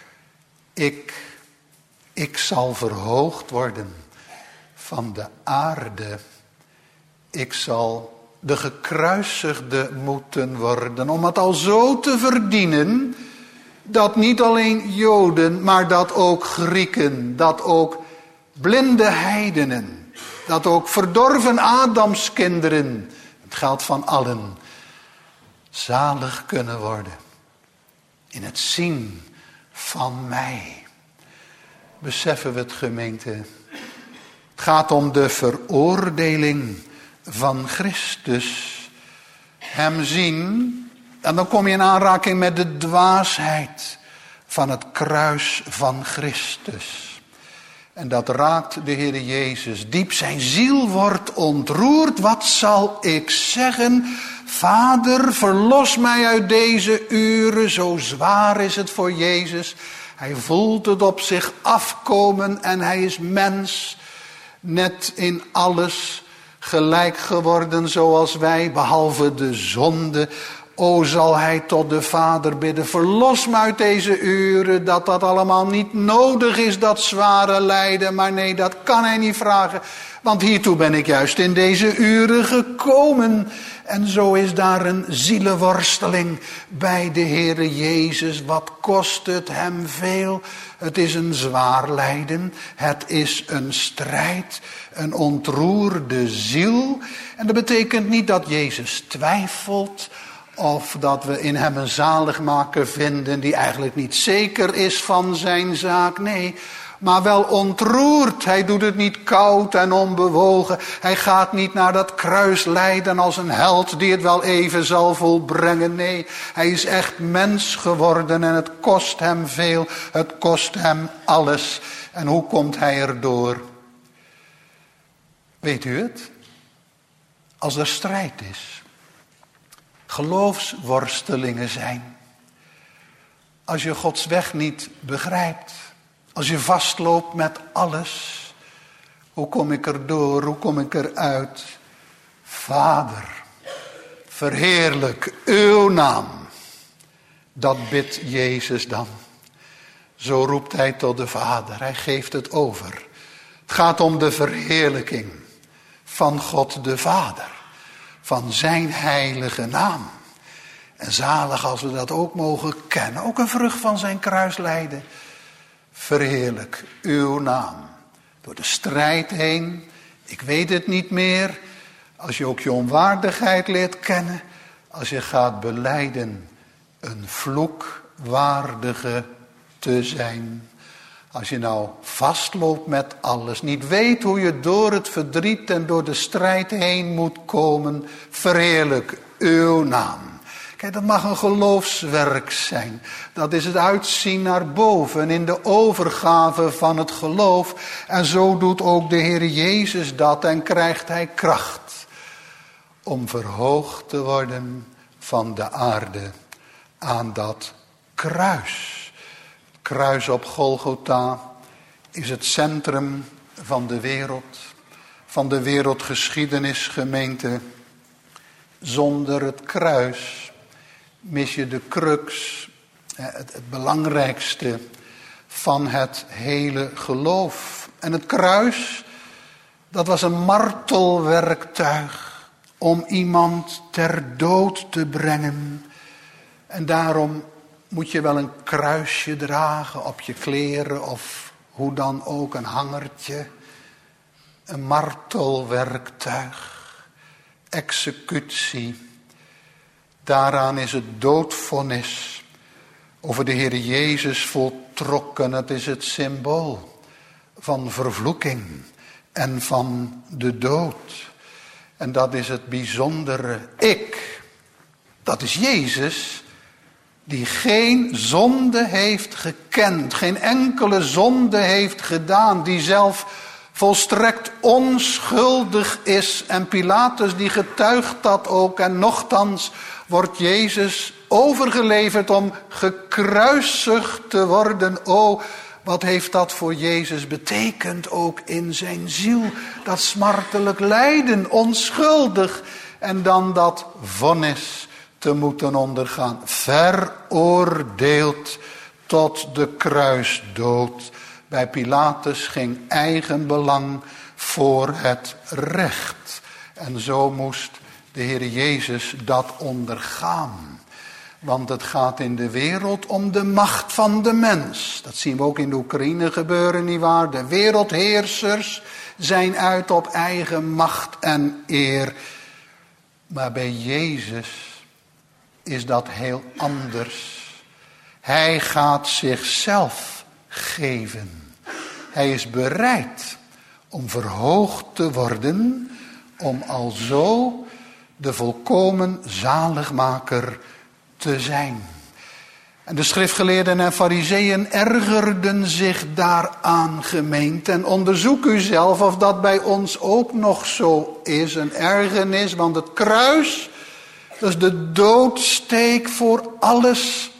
ik zal verhoogd worden van de aarde. Ik zal de gekruisigde moeten worden, om het al zo te verdienen, dat niet alleen Joden, maar dat ook Grieken, dat ook blinde heidenen, dat ook verdorven Adamskinderen, het geldt van allen, zalig kunnen worden in het zien van mij. Beseffen we het, gemeente? Het gaat om de veroordeling van Christus. Hem zien, en dan kom je in aanraking met de dwaasheid van het kruis van Christus. En dat raakt de Heer Jezus diep. Zijn ziel wordt ontroerd. Wat zal ik zeggen? Vader, verlos mij uit deze uren. Zo zwaar is het voor Jezus. Hij voelt het op zich afkomen en hij is mens. Net in alles gelijk geworden zoals wij, behalve de zonde. O, zal hij tot de Vader bidden, verlos me uit deze uren, dat allemaal niet nodig is, dat zware lijden. Maar nee, dat kan hij niet vragen, want hiertoe ben ik juist in deze uren gekomen. En zo is daar een zielenworsteling bij de Heere Jezus. Wat kost het hem veel? Het is een zwaar lijden, het is een strijd, een ontroerde ziel. En dat betekent niet dat Jezus twijfelt, of dat we in hem een zaligmaker vinden die eigenlijk niet zeker is van zijn zaak. Nee, maar wel ontroerd. Hij doet het niet koud en onbewogen. Hij gaat niet naar dat kruislijden als een held die het wel even zal volbrengen. Nee, hij is echt mens geworden en het kost hem veel. Het kost hem alles. En hoe komt hij erdoor? Weet u het? Als er strijd is, geloofsworstelingen zijn, als je Gods weg niet begrijpt, als je vastloopt met alles, hoe kom ik erdoor, hoe kom ik eruit? Vader, verheerlijk uw naam. Dat bidt Jezus dan. Zo roept hij tot de Vader, hij geeft het over. Het gaat om de verheerlijking van God de Vader, van zijn heilige naam. En zalig als we dat ook mogen kennen, ook een vrucht van zijn kruislijden. Verheerlijk uw naam. Door de strijd heen, ik weet het niet meer. Als je ook je onwaardigheid leert kennen. Als je gaat belijden een vloekwaardige te zijn. Als je nou vastloopt met alles, niet weet hoe je door het verdriet en door de strijd heen moet komen. Verheerlijk uw naam. Kijk, dat mag een geloofswerk zijn. Dat is het uitzien naar boven in de overgave van het geloof. En zo doet ook de Heer Jezus dat en krijgt hij kracht om verhoogd te worden van de aarde aan dat kruis. Het kruis op Golgotha is het centrum van de wereldgeschiedenis, gemeente. Zonder het kruis mis je de crux, het belangrijkste van het hele geloof. En het kruis, dat was een martelwerktuig om iemand ter dood te brengen. En daarom moet je wel een kruisje dragen op je kleren of hoe dan ook, een hangertje. Een martelwerktuig, executie. Daaraan is het doodvonnis over de Heer Jezus voltrokken. Het is het symbool van vervloeking en van de dood. En dat is het bijzondere. Dat is Jezus, die geen zonde heeft gekend, geen enkele zonde heeft gedaan, die zelf volstrekt onschuldig is. En Pilatus die getuigt dat ook. En nochtans wordt Jezus overgeleverd om gekruisigd te worden. O, wat heeft dat voor Jezus betekend ook in zijn ziel. Dat smartelijk lijden, onschuldig. En dan dat vonnis te moeten ondergaan. Veroordeeld tot de kruisdood. Bij Pilatus ging eigen belang voor het recht. En zo moest de Heer Jezus dat ondergaan. Want het gaat in de wereld om de macht van de mens. Dat zien we ook in de Oekraïne gebeuren, nietwaar? De wereldheersers zijn uit op eigen macht en eer. Maar bij Jezus is dat heel anders. Hij gaat zichzelf geven. Hij is bereid om verhoogd te worden, om alzo de volkomen zaligmaker te zijn. En de schriftgeleerden en farizeeën ergerden zich daaraan, gemeente. En onderzoek u zelf of dat bij ons ook nog zo is, een ergernis. Want het kruis, dat is de doodsteek voor alles.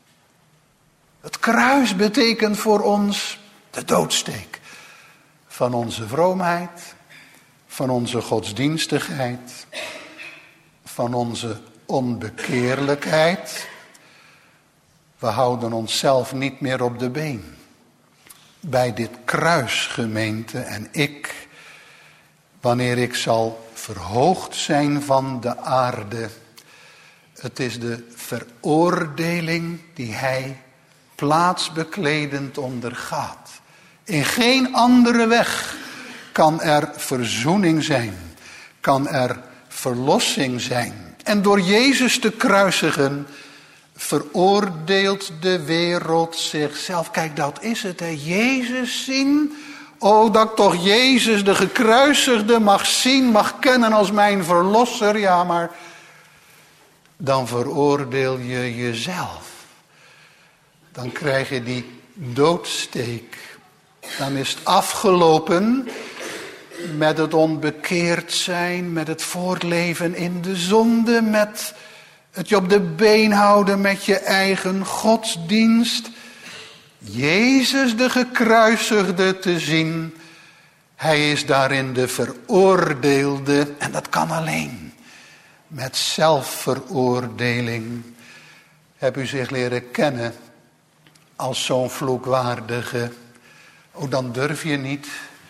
Het kruis betekent voor ons de doodsteek van onze vroomheid, van onze godsdienstigheid, van onze onbekeerlijkheid. We houden onszelf niet meer op de been. Bij dit kruis, gemeente, en wanneer ik zal verhoogd zijn van de aarde. Het is de veroordeling die hij plaatsbekledend ondergaat. In geen andere weg kan er verzoening zijn, kan er verlossing zijn. En door Jezus te kruisigen veroordeelt de wereld zichzelf. Kijk, dat is het, hè. Jezus zien. Oh, dat ik toch Jezus, de gekruisigde, mag zien, mag kennen als mijn verlosser. Ja, maar dan veroordeel je jezelf. Dan krijg je die doodsteek. Dan is het afgelopen met het onbekeerd zijn, met het voortleven in de zonde, met het je op de been houden met je eigen godsdienst. Jezus de gekruisigde te zien, hij is daarin de veroordeelde en dat kan alleen met zelfveroordeling. Heb u zich leren kennen als zo'n vloekwaardige? Oh, dan durf je niet.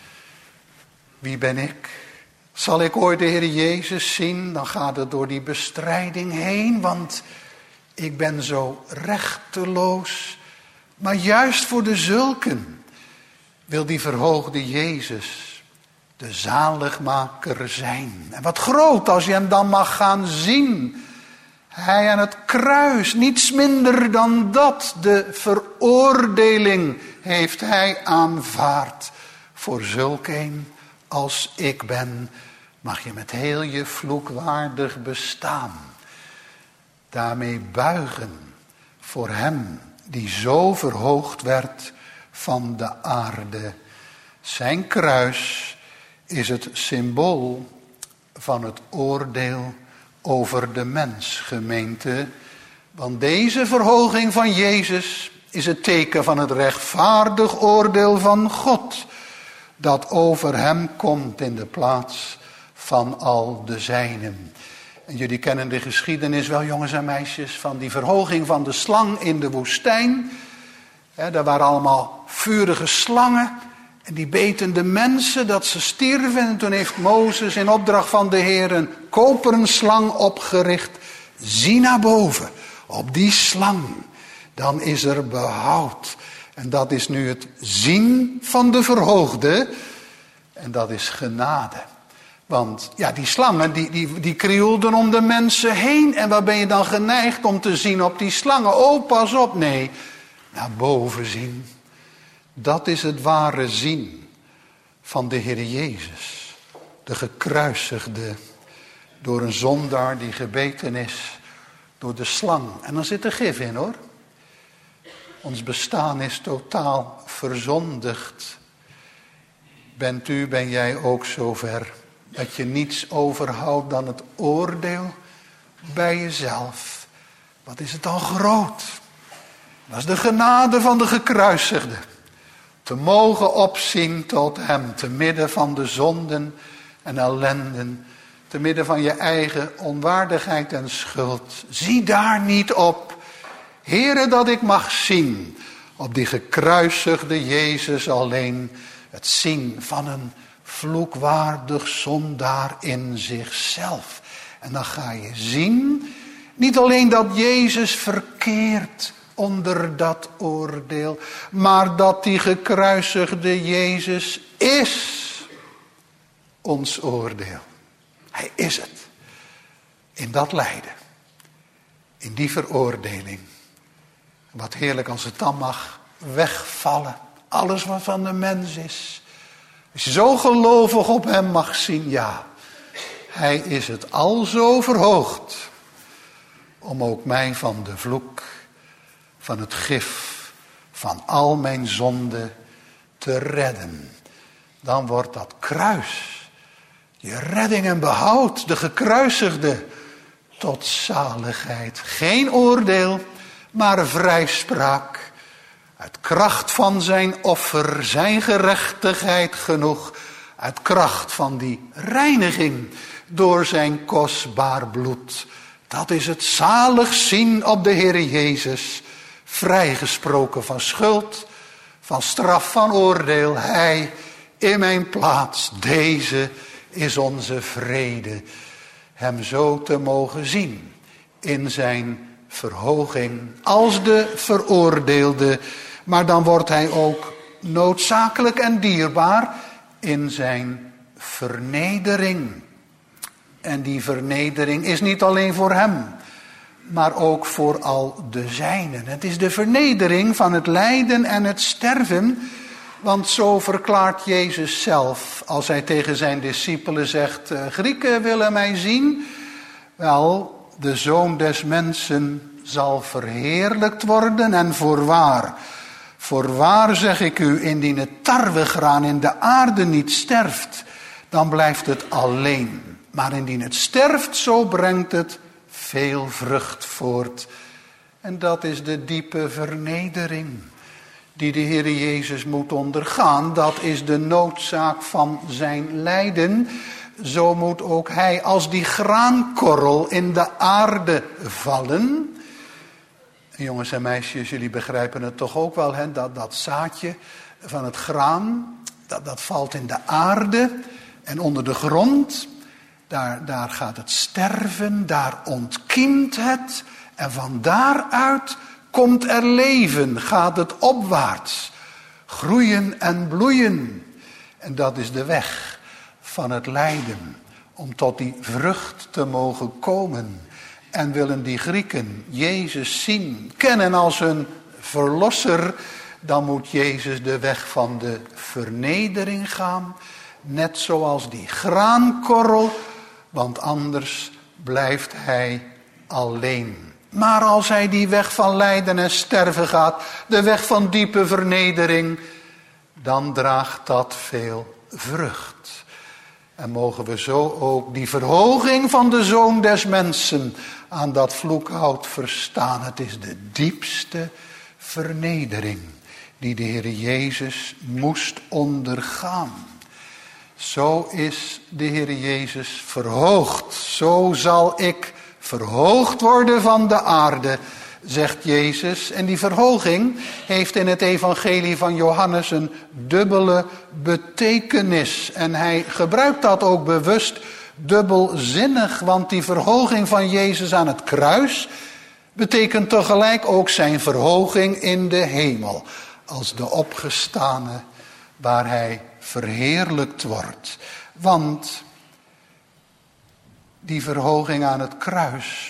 Wie ben ik? Zal ik ooit de Heer Jezus zien? Dan gaat het door die bestrijding heen, want ik ben zo rechteloos. Maar juist voor de zulken wil die verhoogde Jezus de zaligmaker zijn. En wat groot als je hem dan mag gaan zien. Hij aan het kruis, niets minder dan dat. De veroordeling heeft hij aanvaard. Voor zulk een als ik ben, mag je met heel je vloekwaardig bestaan daarmee buigen voor hem die zo verhoogd werd van de aarde. Zijn kruis is het symbool van het oordeel over de mens, gemeente. Want deze verhoging van Jezus is het teken van het rechtvaardig oordeel van God, dat over hem komt in de plaats van al de zijnen. En jullie kennen de geschiedenis wel, jongens en meisjes, van die verhoging van de slang in de woestijn. Daar waren allemaal vurige slangen en die beten de mensen dat ze stierven. En toen heeft Mozes in opdracht van de Heer een koperen slang opgericht. Zie naar boven, op die slang, dan is er behoud. En dat is nu het zien van de verhoogde. En dat is genade. Want ja, die slangen die krioelden om de mensen heen. En waar ben je dan geneigd om te zien op die slangen? Oh, pas op. Nee, naar boven zien. Dat is het ware zien van de Heer Jezus. De gekruisigde door een zondaar die gebeten is door de slang. En dan zit er gif in, hoor. Ons bestaan is totaal verzondigd. Ben jij ook zover dat je niets overhoudt dan het oordeel bij jezelf? Wat is het dan groot? Dat is de genade van de gekruisigde. Te mogen opzien tot hem, te midden van de zonden en ellenden, te midden van je eigen onwaardigheid en schuld. Zie daar niet op. Heere, dat ik mag zien op die gekruisigde Jezus alleen, het zien van een vloekwaardig zondaar in zichzelf. En dan ga je zien, niet alleen dat Jezus verkeert onder dat oordeel, maar dat die gekruisigde Jezus is ons oordeel. Hij is het. In dat lijden, in die veroordeling. Wat heerlijk als het dan mag wegvallen. Alles wat van de mens is. Als je zo gelovig op hem mag zien, ja. Hij is het alzo verhoogd. Om ook mij van de vloek, van het gif, van al mijn zonden te redden. Dan wordt dat kruis, je redding en behoud, de gekruisigde, tot zaligheid. Geen oordeel, maar vrijspraak. Uit kracht van zijn offer, zijn gerechtigheid genoeg. Uit kracht van die reiniging door zijn kostbaar bloed. Dat is het zalig zien op de Heer Jezus. Vrijgesproken van schuld, van straf, van oordeel. Hij in mijn plaats, deze is onze vrede. Hem zo te mogen zien in zijn verhoging als de veroordeelde. Maar dan wordt hij ook noodzakelijk en dierbaar in zijn vernedering. En die vernedering is niet alleen voor hem, maar ook voor al de zijnen. Het is de vernedering van het lijden en het sterven, want zo verklaart Jezus zelf als hij tegen zijn discipelen zegt: Grieken willen mij zien. Wel, de Zoon des Mensen zal verheerlijkt worden en voorwaar zeg ik u, indien het tarwegraan in de aarde niet sterft, dan blijft het alleen. Maar indien het sterft, zo brengt het veel vrucht voort. En dat is de diepe vernedering die de Heer Jezus moet ondergaan. Dat is de noodzaak van zijn lijden. Zo moet ook hij als die graankorrel in de aarde vallen. En jongens en meisjes, jullie begrijpen het toch ook wel, hè? Dat zaadje van het graan, dat valt in de aarde en onder de grond. Daar gaat het sterven, daar ontkiemt het. En van daaruit komt er leven, gaat het opwaarts. Groeien en bloeien. En dat is de weg van het lijden. Om tot die vrucht te mogen komen. En willen die Grieken Jezus zien, kennen als hun verlosser, dan moet Jezus de weg van de vernedering gaan. Net zoals die graankorrel, want anders blijft hij alleen. Maar als hij die weg van lijden en sterven gaat, de weg van diepe vernedering, dan draagt dat veel vrucht. En mogen we zo ook die verhoging van de Zoon des Mensen aan dat vloekhout verstaan. Het is de diepste vernedering die de Heer Jezus moest ondergaan. Zo is de Heer Jezus verhoogd. Zo zal ik verhoogd worden van de aarde, zegt Jezus. En die verhoging heeft in het evangelie van Johannes een dubbele betekenis. En hij gebruikt dat ook bewust dubbelzinnig, want die verhoging van Jezus aan het kruis betekent tegelijk ook zijn verhoging in de hemel. Als de opgestane waar hij verheerlijkt wordt. Want die verhoging aan het kruis,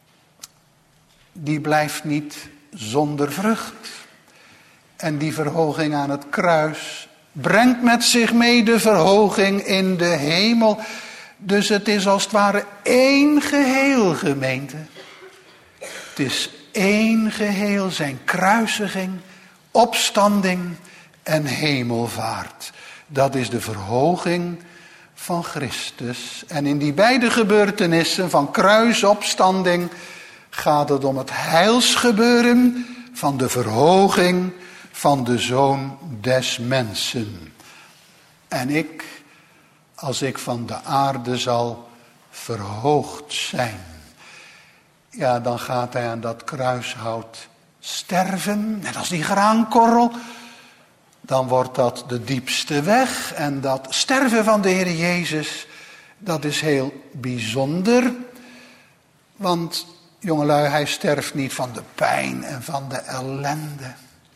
die blijft niet zonder vrucht. En die verhoging aan het kruis brengt met zich mee de verhoging in de hemel. Dus het is als het ware één geheel, gemeente. Het is één geheel, zijn kruisiging, opstanding en hemelvaart. Dat is de verhoging van Christus. En in die beide gebeurtenissen van kruisopstanding gaat het om het heilsgebeuren van de verhoging van de Zoon des Mensen. En ik, als ik van de aarde zal verhoogd zijn, ja, dan gaat hij aan dat kruishout sterven, net als die graankorrel. Dan wordt dat de diepste weg. En dat sterven van de Heer Jezus, dat is heel bijzonder. Want, jongelui, hij sterft niet van de pijn en van de ellende.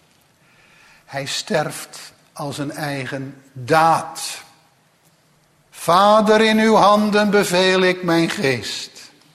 Hij sterft als een eigen daad. Vader, in uw handen beveel ik mijn geest.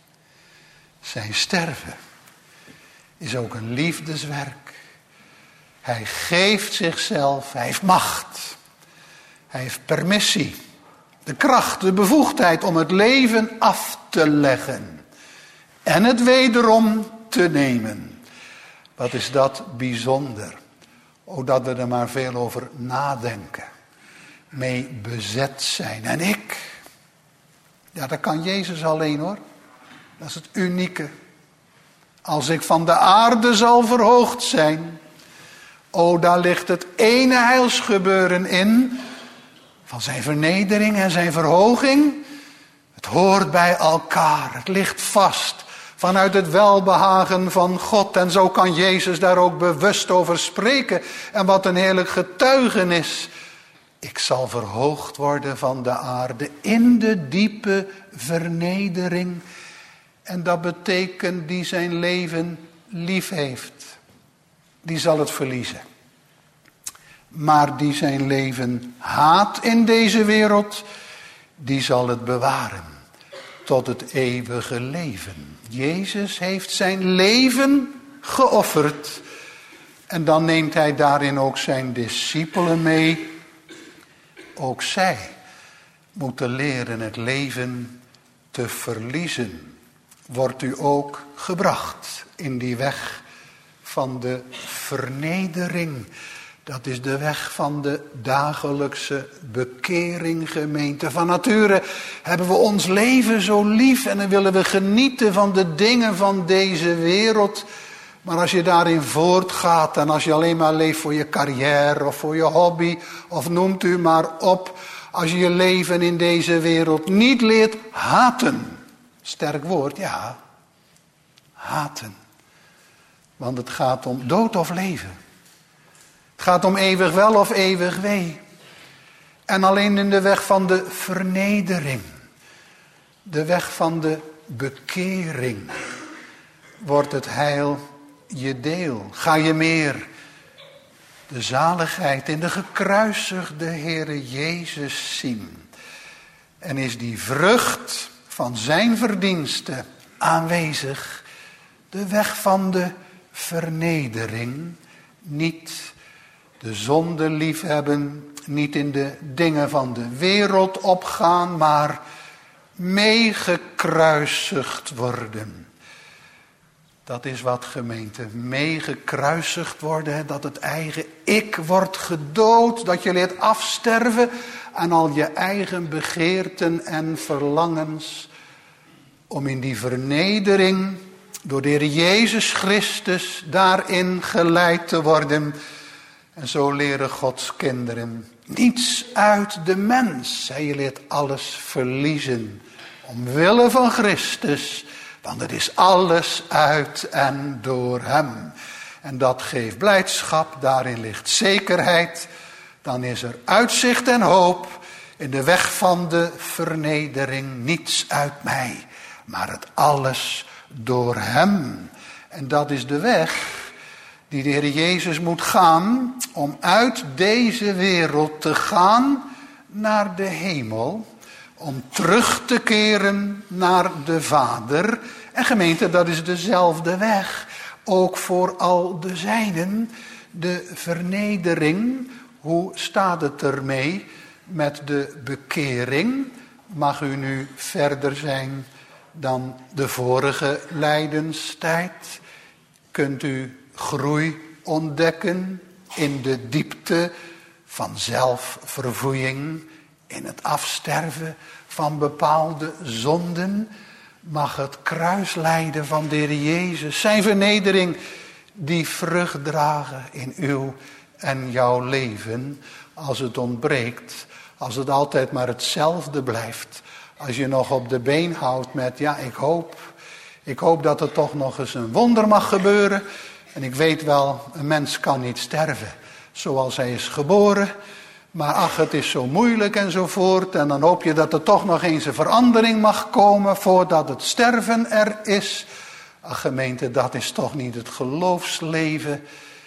Zijn sterven is ook een liefdeswerk. Hij geeft zichzelf, hij heeft macht. Hij heeft permissie, de kracht, de bevoegdheid om het leven af te leggen. En het wederom te nemen. Wat is dat bijzonder. O, dat we er maar veel over nadenken. Mee bezet zijn. En ik, ja, dat kan Jezus alleen hoor. Dat is het unieke. Als ik van de aarde zal verhoogd zijn. O, daar ligt het ene heilsgebeuren in. Van zijn vernedering en zijn verhoging. Het hoort bij elkaar. Het ligt vast. Vanuit het welbehagen van God. En zo kan Jezus daar ook bewust over spreken. En wat een heerlijk getuigenis. Ik zal verhoogd worden van de aarde in de diepe vernedering. En dat betekent die zijn leven lief heeft. Die zal het verliezen. Maar die zijn leven haat in deze wereld, die zal het bewaren. tot het eeuwige leven. Jezus heeft zijn leven geofferd. En dan neemt hij daarin ook zijn discipelen mee. Ook zij moeten leren het leven te verliezen. Wordt u ook gebracht in die weg van de vernedering. Dat is de weg van de dagelijkse bekering, gemeente. Van nature hebben we ons leven zo lief en dan willen we genieten van de dingen van deze wereld. Maar als je daarin voortgaat en als je alleen maar leeft voor je carrière of voor je hobby of noemt u maar op. Als je je leven in deze wereld niet leert haten. Sterk woord, ja. Haten. Want het gaat om dood of leven. Het gaat om eeuwig wel of eeuwig wee. En alleen in de weg van de vernedering. De weg van de bekering. Wordt het heil je deel. Ga je meer de zaligheid in de gekruisigde Heere Jezus zien. En is die vrucht van zijn verdiensten aanwezig. De weg van de vernedering. Niet de zonde liefhebben. Niet in de dingen van de wereld opgaan. Maar meegekruisigd worden. Dat is wat, gemeente, meegekruisigd worden, dat het eigen ik wordt gedood, dat je leert afsterven aan al je eigen begeerten en verlangens, om in die vernedering door de Heer Jezus Christus daarin geleid te worden. En zo leren Gods kinderen niets uit de mens. Je leert alles verliezen, omwille van Christus. Want het is alles uit en door hem. En dat geeft blijdschap, daarin ligt zekerheid. Dan is er uitzicht en hoop in de weg van de vernedering. Niets uit mij, maar het alles door hem. En dat is de weg die de Heer Jezus moet gaan om uit deze wereld te gaan naar de hemel. Om terug te keren naar de Vader. En gemeente, dat is dezelfde weg. Ook voor al de zijnen. De vernedering. Hoe staat het ermee met de bekering? Mag u nu verder zijn dan de vorige lijdenstijd? Kunt u groei ontdekken in de diepte van zelfverfoeiing? In het afsterven van bepaalde zonden mag het kruislijden van de Heer Jezus, zijn vernedering, die vrucht dragen in uw en jouw leven. Als het ontbreekt, als het altijd maar hetzelfde blijft. Als je nog op de been houdt met, ja, ik hoop dat er toch nog eens een wonder mag gebeuren. En ik weet wel, een mens kan niet sterven zoals hij is geboren. Maar ach, het is zo moeilijk enzovoort. En dan hoop je dat er toch nog eens een verandering mag komen voordat het sterven er is. Ach, gemeente, dat is toch niet het geloofsleven.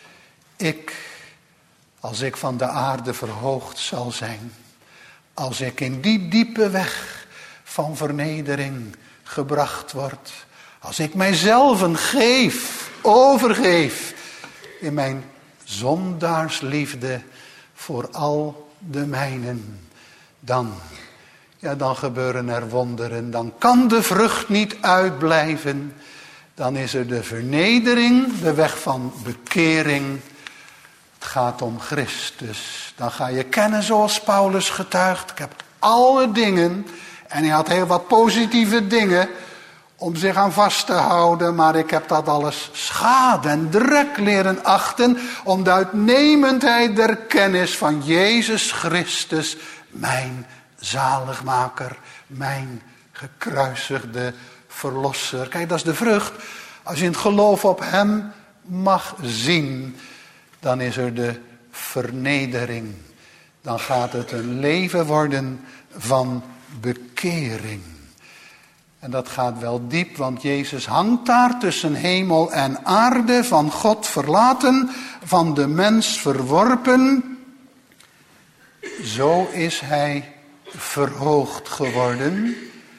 Als ik van de aarde verhoogd zal zijn. Als ik in die diepe weg van vernedering gebracht word. Als ik mijzelf overgeef in mijn zondaarsliefde voor al de mijnen, dan gebeuren er wonderen. Dan kan de vrucht niet uitblijven. Dan is er de vernedering, de weg van bekering. Het gaat om Christus. Dan ga je kennen zoals Paulus getuigt. Ik heb alle dingen, en hij had heel wat positieve dingen om zich aan vast te houden, maar ik heb dat alles schade en drek leren achten om de uitnemendheid der kennis van Jezus Christus, mijn zaligmaker, mijn gekruisigde verlosser. Kijk, dat is de vrucht. Als je in het geloof op hem mag zien, dan is er de vernedering. Dan gaat het een leven worden van bekering. En dat gaat wel diep, want Jezus hangt daar tussen hemel en aarde, van God verlaten, van de mens verworpen. Zo is hij verhoogd geworden.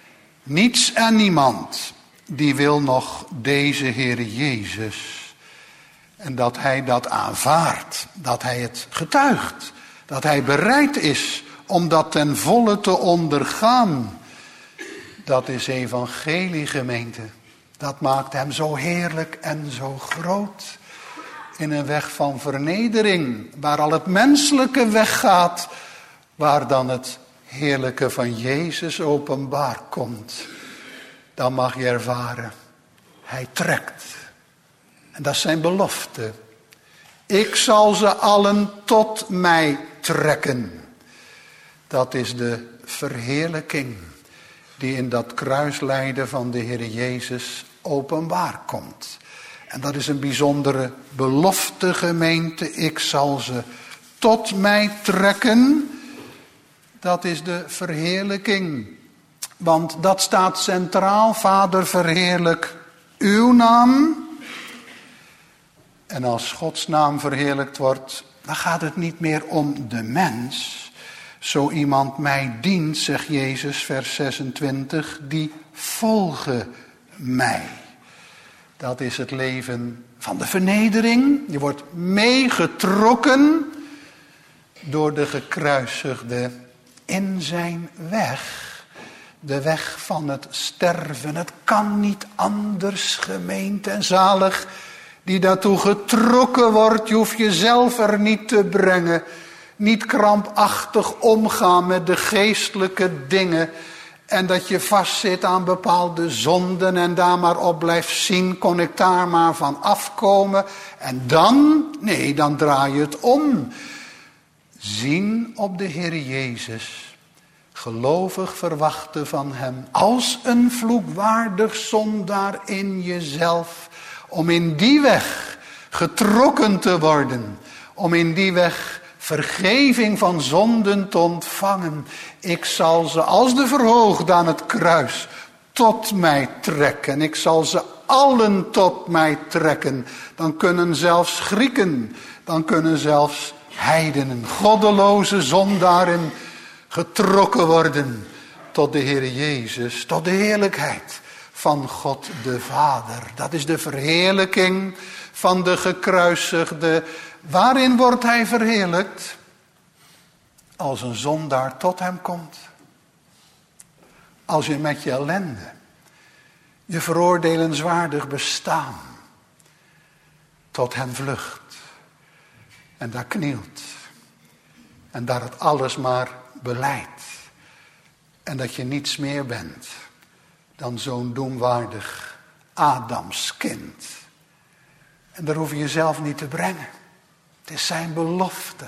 Niets en niemand die wil nog deze Heere Jezus. En dat hij dat aanvaardt, dat hij het getuigt, dat hij bereid is om dat ten volle te ondergaan. Dat is evangelie, gemeente. Dat maakt hem zo heerlijk en zo groot. In een weg van vernedering, waar al het menselijke weggaat, waar dan het heerlijke van Jezus openbaar komt. Dan mag je ervaren, hij trekt. En dat is zijn belofte. Ik zal ze allen tot mij trekken. Dat is de verheerlijking die in dat kruislijden van de Heer Jezus openbaar komt. En dat is een bijzondere belofte, gemeente. Ik zal ze tot mij trekken. Dat is de verheerlijking. Want dat staat centraal. Vader, verheerlijk uw naam. En als Gods naam verheerlijkt wordt, dan gaat het niet meer om de mens. Zo iemand mij dient, zegt Jezus, vers 26, die volge mij. Dat is het leven van de vernedering. Je wordt meegetrokken door de gekruisigde in zijn weg. De weg van het sterven. Het kan niet anders, gemeente, en zalig die daartoe getrokken wordt. Je hoeft jezelf er niet te brengen. Niet krampachtig omgaan met de geestelijke dingen. En dat je vastzit aan bepaalde zonden en daar maar op blijft zien. Kon ik daar maar van afkomen? En dan? Nee, dan draai je het om. Zien op de Heer Jezus. Gelovig verwachten van hem. Als een vloekwaardig zondaar in jezelf. Om in die weg getrokken te worden. Om in die weg vergeving van zonden te ontvangen. Ik zal ze als de verhoogde aan het kruis tot mij trekken. Ik zal ze allen tot mij trekken. Dan kunnen zelfs Grieken, dan kunnen zelfs heidenen, goddeloze zondaren getrokken worden tot de Heer Jezus, tot de heerlijkheid van God de Vader. Dat is de verheerlijking van de gekruisigde. Waarin wordt hij verheerlijkt? Als een zondaar tot hem komt. Als je met je ellende, je veroordelenswaardig bestaan, tot hem vlucht. En daar knielt. En daar het alles maar belijdt. En dat je niets meer bent dan zo'n doemwaardig Adamskind. En daar hoef je jezelf niet te brengen. Het is zijn belofte.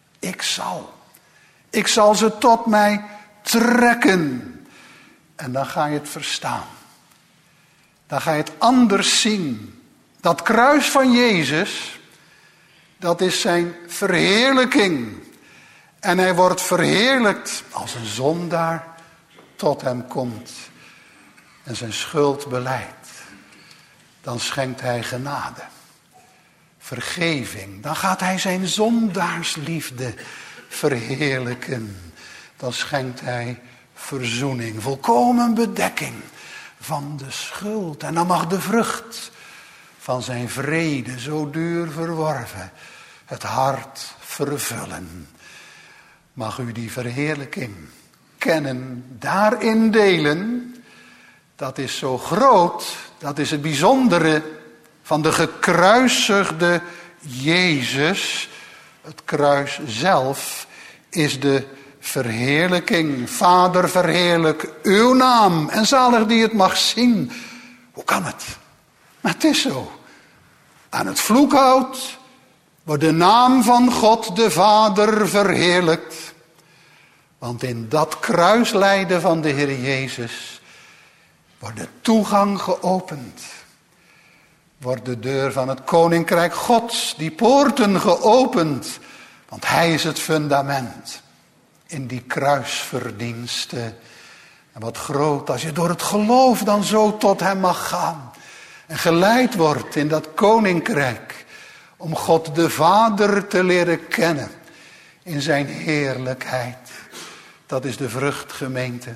Ik zal ze tot mij trekken. En dan ga je het verstaan. Dan ga je het anders zien. Dat kruis van Jezus, dat is zijn verheerlijking. En hij wordt verheerlijkt als een zondaar tot hem komt. En zijn schuld belijdt. Dan schenkt hij genade. Vergeving. Dan gaat hij zijn zondaarsliefde verheerlijken. Dan schenkt hij verzoening. Volkomen bedekking van de schuld. En dan mag de vrucht van zijn vrede, zo duur verworven, het hart vervullen. Mag u die verheerlijking kennen, daarin delen. Dat is zo groot, dat is het bijzondere van de gekruisigde Jezus. Het kruis zelf is de verheerlijking. Vader, verheerlijk uw naam. En zalig die het mag zien. Hoe kan het? Maar het is zo. Aan het vloekhout wordt de naam van God de Vader verheerlijkt. Want in dat kruislijden van de Heer Jezus wordt de toegang geopend. Wordt de deur van het koninkrijk Gods, die poorten geopend. Want hij is het fundament in die kruisverdiensten. En wat groot als je door het geloof dan zo tot hem mag gaan. En geleid wordt in dat koninkrijk. Om God de Vader te leren kennen in zijn heerlijkheid. Dat is de vrucht, gemeente,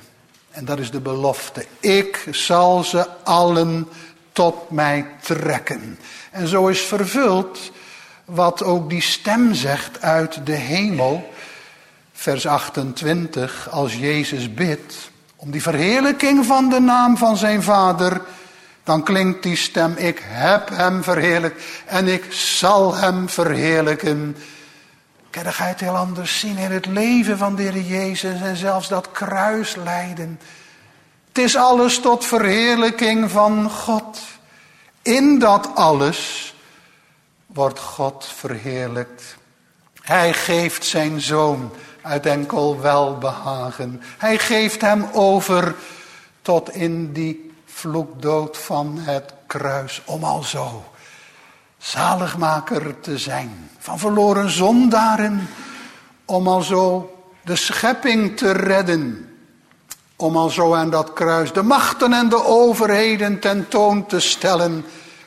En dat is de belofte. Ik zal ze allen tot mij trekken. En zo is vervuld wat ook die stem zegt uit de hemel. Vers 28, als Jezus bidt om die verheerlijking van de naam van zijn Vader, dan klinkt die stem, ik heb hem verheerlijkt en ik zal hem verheerlijken. Kijk, dan ga je het heel anders zien in het leven van de Heer Jezus en zelfs dat kruislijden. Het is alles tot verheerlijking van God. In dat alles wordt God verheerlijkt. Hij geeft zijn zoon uit enkel welbehagen. Hij geeft hem over tot in die vloekdood van het kruis. Om alzo zaligmaker te zijn van verloren zondaren. Om alzo de schepping te redden. Om alzo aan dat kruis de machten en de overheden tentoon te stellen.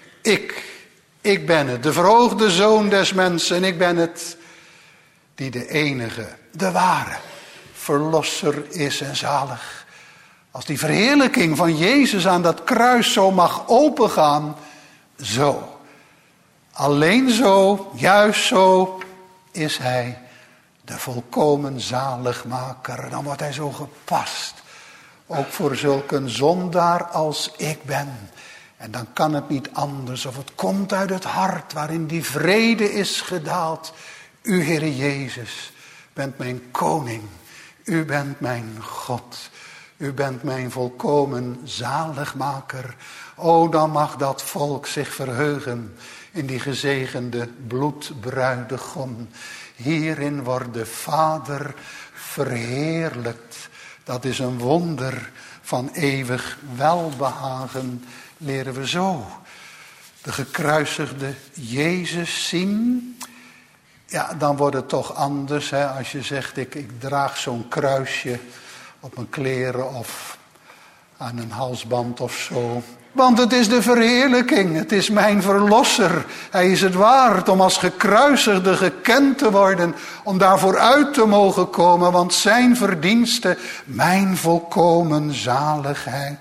Ik ben het, de verhoogde zoon des mensen. Ik ben het die de enige, de ware verlosser is en zalig. Als die verheerlijking van Jezus aan dat kruis zo mag opengaan, zo. Alleen zo, juist zo, is hij de volkomen zaligmaker. Dan wordt hij zo gepast. Ook voor zulke zondaar als ik ben. En dan kan het niet anders. Of het komt uit het hart waarin die vrede is gedaald. U, Heere Jezus, bent mijn koning. U bent mijn God. U bent mijn volkomen zaligmaker. O, dan mag dat volk zich verheugen in die gezegende bloedbruidegom. Hierin wordt de Vader verheerlijkt. Dat is een wonder van eeuwig welbehagen, leren we zo. De gekruisigde Jezus zien. Ja, dan wordt het toch anders. Hè? Als je zegt, ik draag zo'n kruisje op mijn kleren of aan een halsband of zo. Want het is de verheerlijking. Het is mijn verlosser. Hij is het waard om als gekruisigde gekend te worden. Om daarvoor uit te mogen komen. Want zijn verdienste, mijn volkomen zaligheid.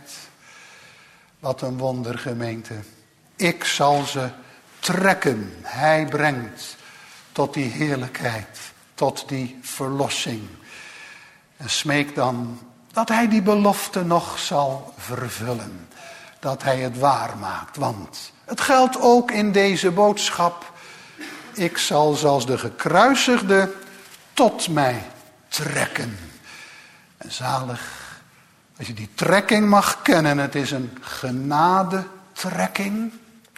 Wat een wonder, gemeente. Ik zal ze trekken. Hij brengt tot die heerlijkheid. Tot die verlossing. En smeek dan dat hij die belofte nog zal vervullen. Dat hij het waar maakt. Want het geldt ook in deze boodschap. Ik zal zoals de gekruisigde tot mij trekken. En zalig als je die trekking mag kennen. Het is een genadetrekking.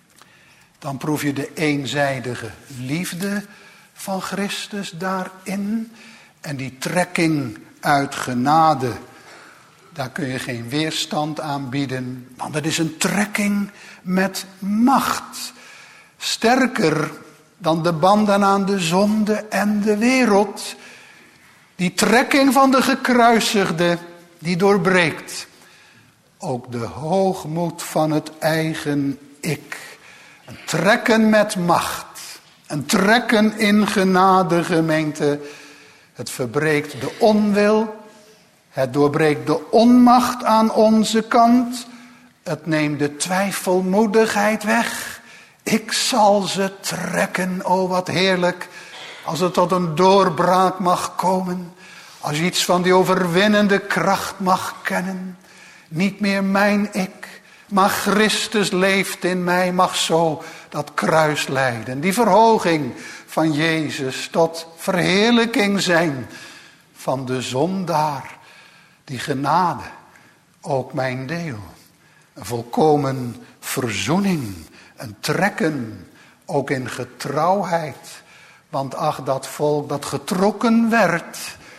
Dan proef je de eenzijdige liefde van Christus daarin. En die trekking uit genade, daar kun je geen weerstand aan bieden. Want het is een trekking met macht. Sterker dan de banden aan de zonde en de wereld. Die trekking van de gekruisigde, die doorbreekt ook de hoogmoed van het eigen ik. Een trekken met macht. Een trekken in genade, gemeente. Het verbreekt de onwil. Het doorbreekt de onmacht aan onze kant. Het neemt de twijfelmoedigheid weg. Ik zal ze trekken. O, wat heerlijk. Als het tot een doorbraak mag komen. Als je iets van die overwinnende kracht mag kennen. Niet meer mijn ik. Maar Christus leeft in mij. Mag zo dat kruis lijden. Die verhoging van Jezus tot verheerlijking zijn van de zondaar. Die genade, ook mijn deel. Een volkomen verzoening, een trekken, ook in getrouwheid. Want ach, dat volk dat getrokken werd,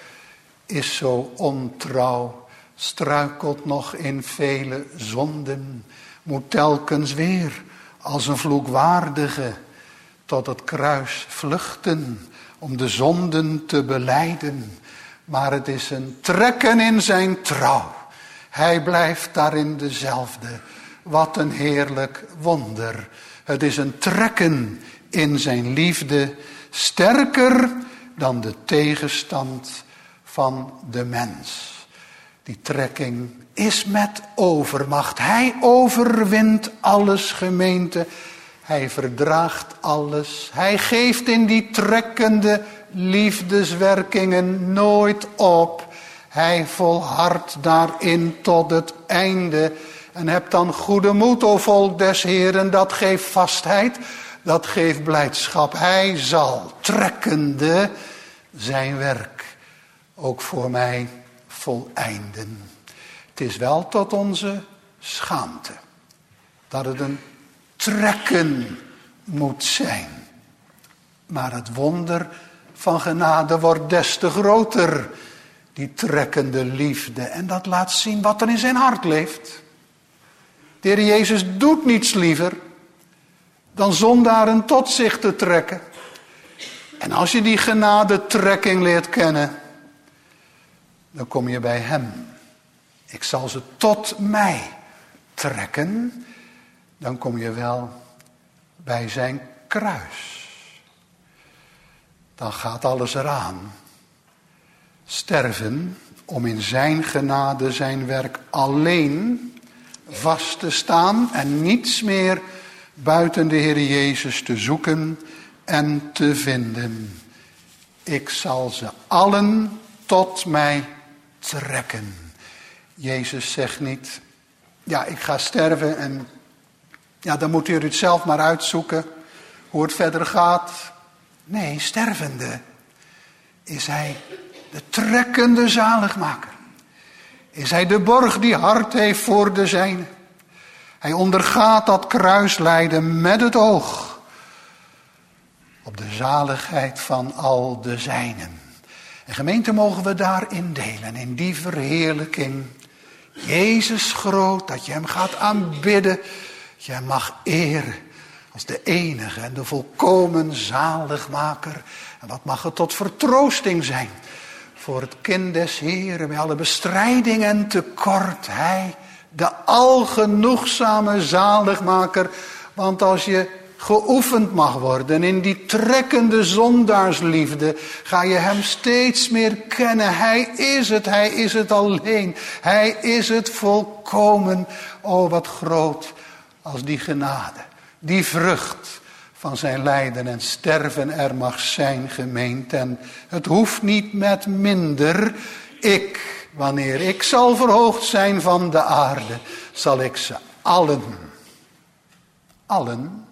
is zo ontrouw. Struikelt nog in vele zonden, moet telkens weer als een vloekwaardige tot het kruis vluchten om de zonden te belijden. Maar het is een trekken in zijn trouw. Hij blijft daarin dezelfde. Wat een heerlijk wonder. Het is een trekken in zijn liefde. Sterker dan de tegenstand van de mens. Die trekking is met overmacht. Hij overwint alles, gemeente. Hij verdraagt alles. Hij geeft in die trekkende liefdeswerkingen nooit op. Hij volhardt daarin tot het einde. En heb dan goede moed, o volk des Heeren. Dat geeft vastheid, dat geeft blijdschap. Hij zal trekkende zijn werk ook voor mij voleinden. Het is wel tot onze schaamte dat het een trekken moet zijn. Maar het wonder van genade wordt des te groter. Die trekkende liefde. En dat laat zien wat er in zijn hart leeft. De Heer Jezus doet niets liever dan zondaren tot zich te trekken. En als je die genadetrekking leert kennen, dan kom je bij hem. Ik zal ze tot mij trekken. Dan kom je wel bij zijn kruis. Dan gaat alles eraan. Sterven om in zijn genade zijn werk alleen vast te staan en niets meer buiten de Heer Jezus te zoeken en te vinden. Ik zal ze allen tot mij trekken. Jezus zegt niet, ja, ik ga sterven en ja, dan moet u het zelf maar uitzoeken hoe het verder gaat. Nee, stervende is hij de trekkende zaligmaker. Is hij de borg die hart heeft voor de zijne. Hij ondergaat dat kruislijden met het oog op de zaligheid van al de zijnen. En gemeente, mogen we daarin delen, in die verheerlijking. Jezus groot, dat je hem gaat aanbidden. Dat je hem mag eren als de enige en de volkomen zaligmaker. En wat mag het tot vertroosting zijn voor het kind des Heeren, bij alle bestrijding en tekort. Hij, de algenoegzame zaligmaker. Want als je geoefend mag worden in die trekkende zondaarsliefde, ga je hem steeds meer kennen. Hij is het alleen. Hij is het volkomen. O, wat groot als die genade, die vrucht van zijn lijden en sterven er mag zijn, gemeente. En het hoeft niet met minder. Wanneer ik zal verhoogd zijn van de aarde, zal ik ze allen,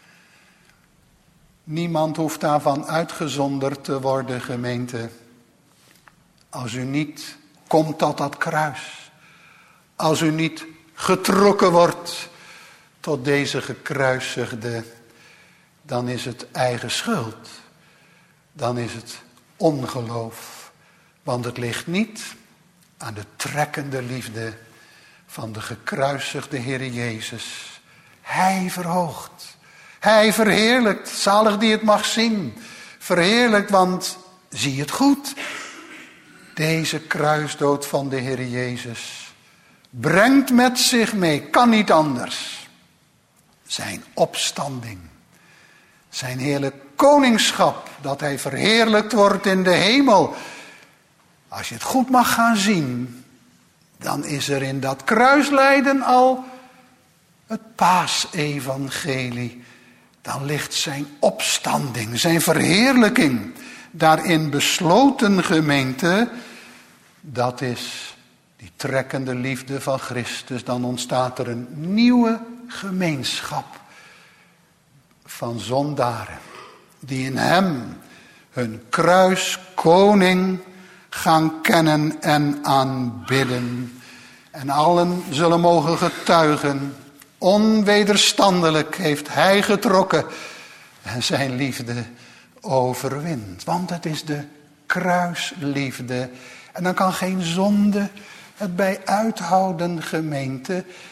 niemand hoeft daarvan uitgezonderd te worden, gemeente. Als u niet komt tot dat kruis, als u niet getrokken wordt tot deze gekruisigde, dan is het eigen schuld. Dan is het ongeloof. Want het ligt niet aan de trekkende liefde van de gekruisigde Heer Jezus. Hij verhoogt. Hij verheerlijkt. Zalig die het mag zien. Verheerlijkt, want zie het goed. Deze kruisdood van de Heer Jezus brengt met zich mee, kan niet anders, zijn opstanding. Zijn heerlijk koningschap, dat hij verheerlijkt wordt in de hemel. Als je het goed mag gaan zien, dan is er in dat kruislijden al het paasevangelie. Dan ligt zijn opstanding, zijn verheerlijking daarin besloten, gemeente. Dat is die trekkende liefde van Christus. Dan ontstaat er een nieuwe gemeenschap van zondaren, die in hem hun kruiskoning gaan kennen en aanbidden. En allen zullen mogen getuigen, onwederstandelijk heeft hij getrokken en zijn liefde overwint. Want het is de kruisliefde. En dan kan geen zonde het bij uithouden, gemeente.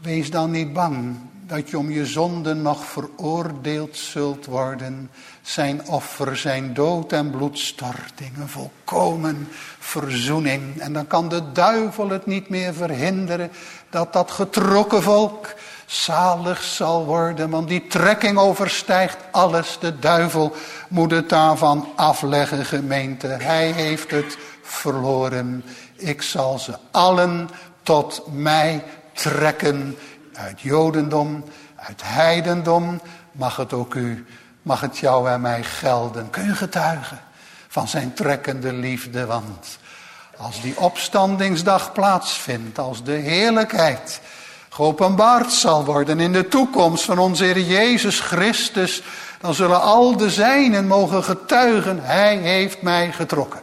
Wees dan niet bang dat je om je zonden nog veroordeeld zult worden. Zijn offer, zijn dood en bloedstorting, een volkomen verzoening. En dan kan de duivel het niet meer verhinderen dat dat getrokken volk zalig zal worden. Want die trekking overstijgt alles. De duivel moet het daarvan afleggen, gemeente. Hij heeft het verloren. Ik zal ze allen tot mij trekken. Uit jodendom, uit heidendom. Mag het ook u, mag het jou en mij gelden. Kun je getuigen van zijn trekkende liefde. Want als die opstandingsdag plaatsvindt, als de heerlijkheid geopenbaard zal worden in de toekomst van onze Heer Jezus Christus, dan zullen al de zijnen mogen getuigen, hij heeft mij getrokken.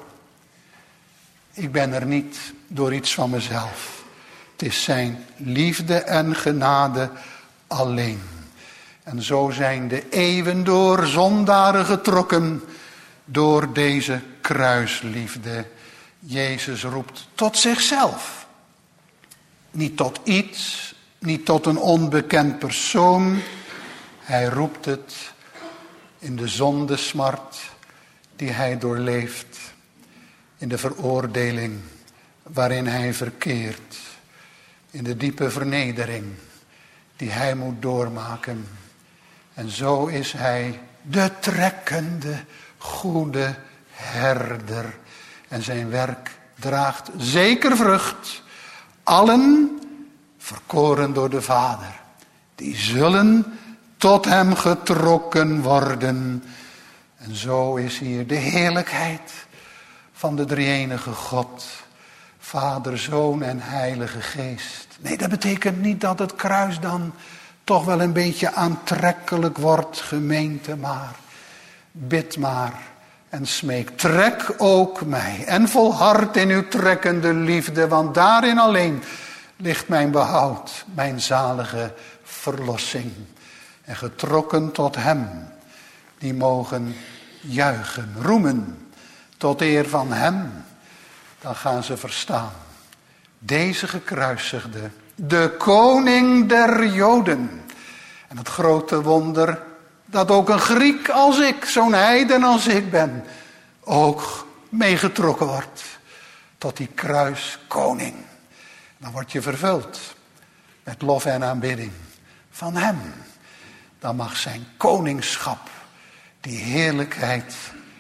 Ik ben er niet door iets van mezelf. Het is zijn liefde en genade alleen. En zo zijn de eeuwen door zondaren getrokken door deze kruisliefde. Jezus roept tot zichzelf. Niet tot iets, niet tot een onbekend persoon. Hij roept het in de zondesmart die hij doorleeft. In de veroordeling waarin hij verkeert. In de diepe vernedering die hij moet doormaken. En zo is hij de trekkende, goede herder. En zijn werk draagt zeker vrucht. Allen verkoren door de Vader. Die zullen tot hem getrokken worden. En zo is hier de heerlijkheid van de drie-enige God. Vader, Zoon en Heilige Geest. Nee, dat betekent niet dat het kruis dan toch wel een beetje aantrekkelijk wordt, gemeente. Maar bid maar en smeek. Trek ook mij en volhard in uw trekkende liefde. Want daarin alleen ligt mijn behoud, mijn zalige verlossing. En getrokken tot hem, die mogen juichen, roemen, tot eer van hem. Dan gaan ze verstaan. Deze gekruisigde, de koning der Joden. En het grote wonder dat ook een Griek als ik, zo'n heiden als ik ben, ook meegetrokken wordt tot die kruiskoning. Dan word je vervuld met lof en aanbidding van hem. Dan mag zijn koningschap die heerlijkheid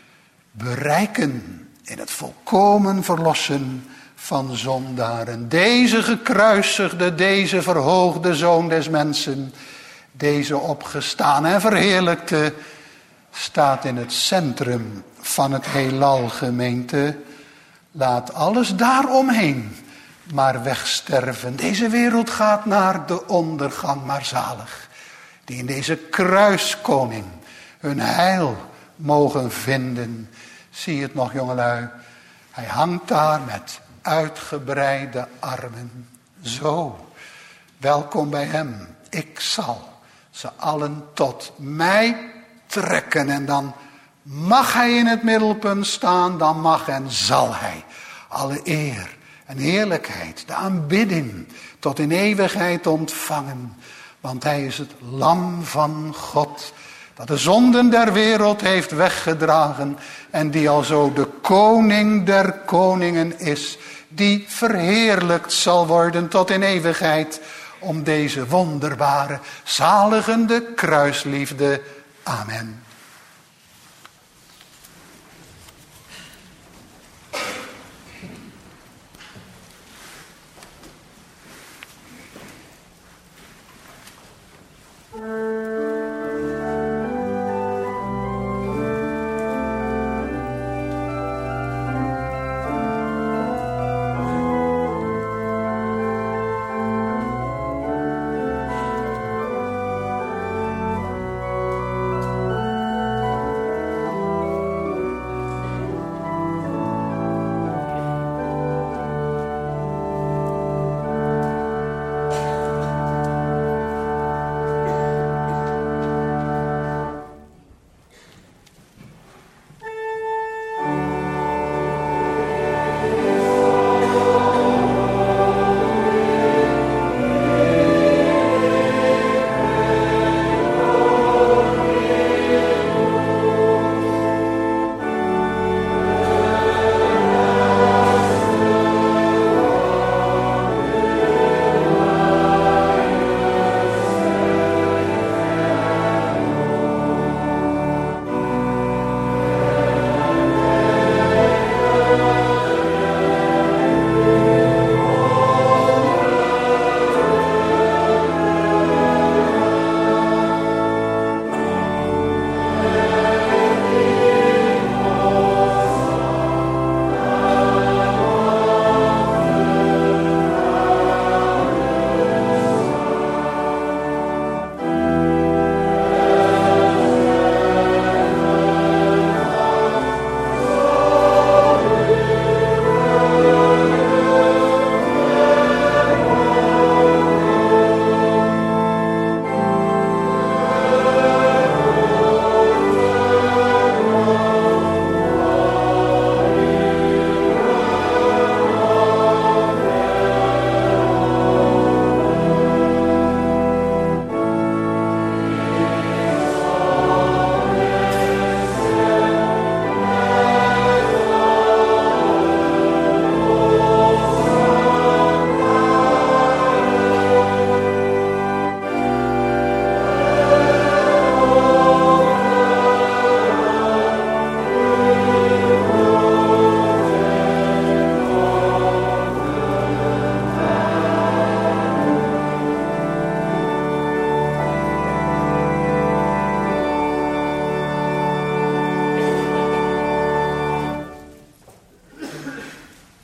bereiken in het volkomen verlossen van zondaren. Deze gekruisigde, deze verhoogde Zoon des mensen, deze opgestaan en verheerlijkte, staat in het centrum van het heelal, gemeente. Laat alles daaromheen maar wegsterven. Deze wereld gaat naar de ondergang, maar zalig, die in deze kruiskoning hun heil mogen vinden. Zie het nog, jongelui. Hij hangt daar met uitgebreide armen. Zo, welkom bij hem. Ik zal ze allen tot mij trekken. En dan mag hij in het middelpunt staan. Dan mag en zal hij alle eer en heerlijkheid, de aanbidding tot in eeuwigheid ontvangen. Want hij is het lam van God, dat de zonden der wereld heeft weggedragen. En die alzo de koning der koningen is. Die verheerlijkt zal worden tot in eeuwigheid. Om deze wonderbare, zaligende kruisliefde. Amen.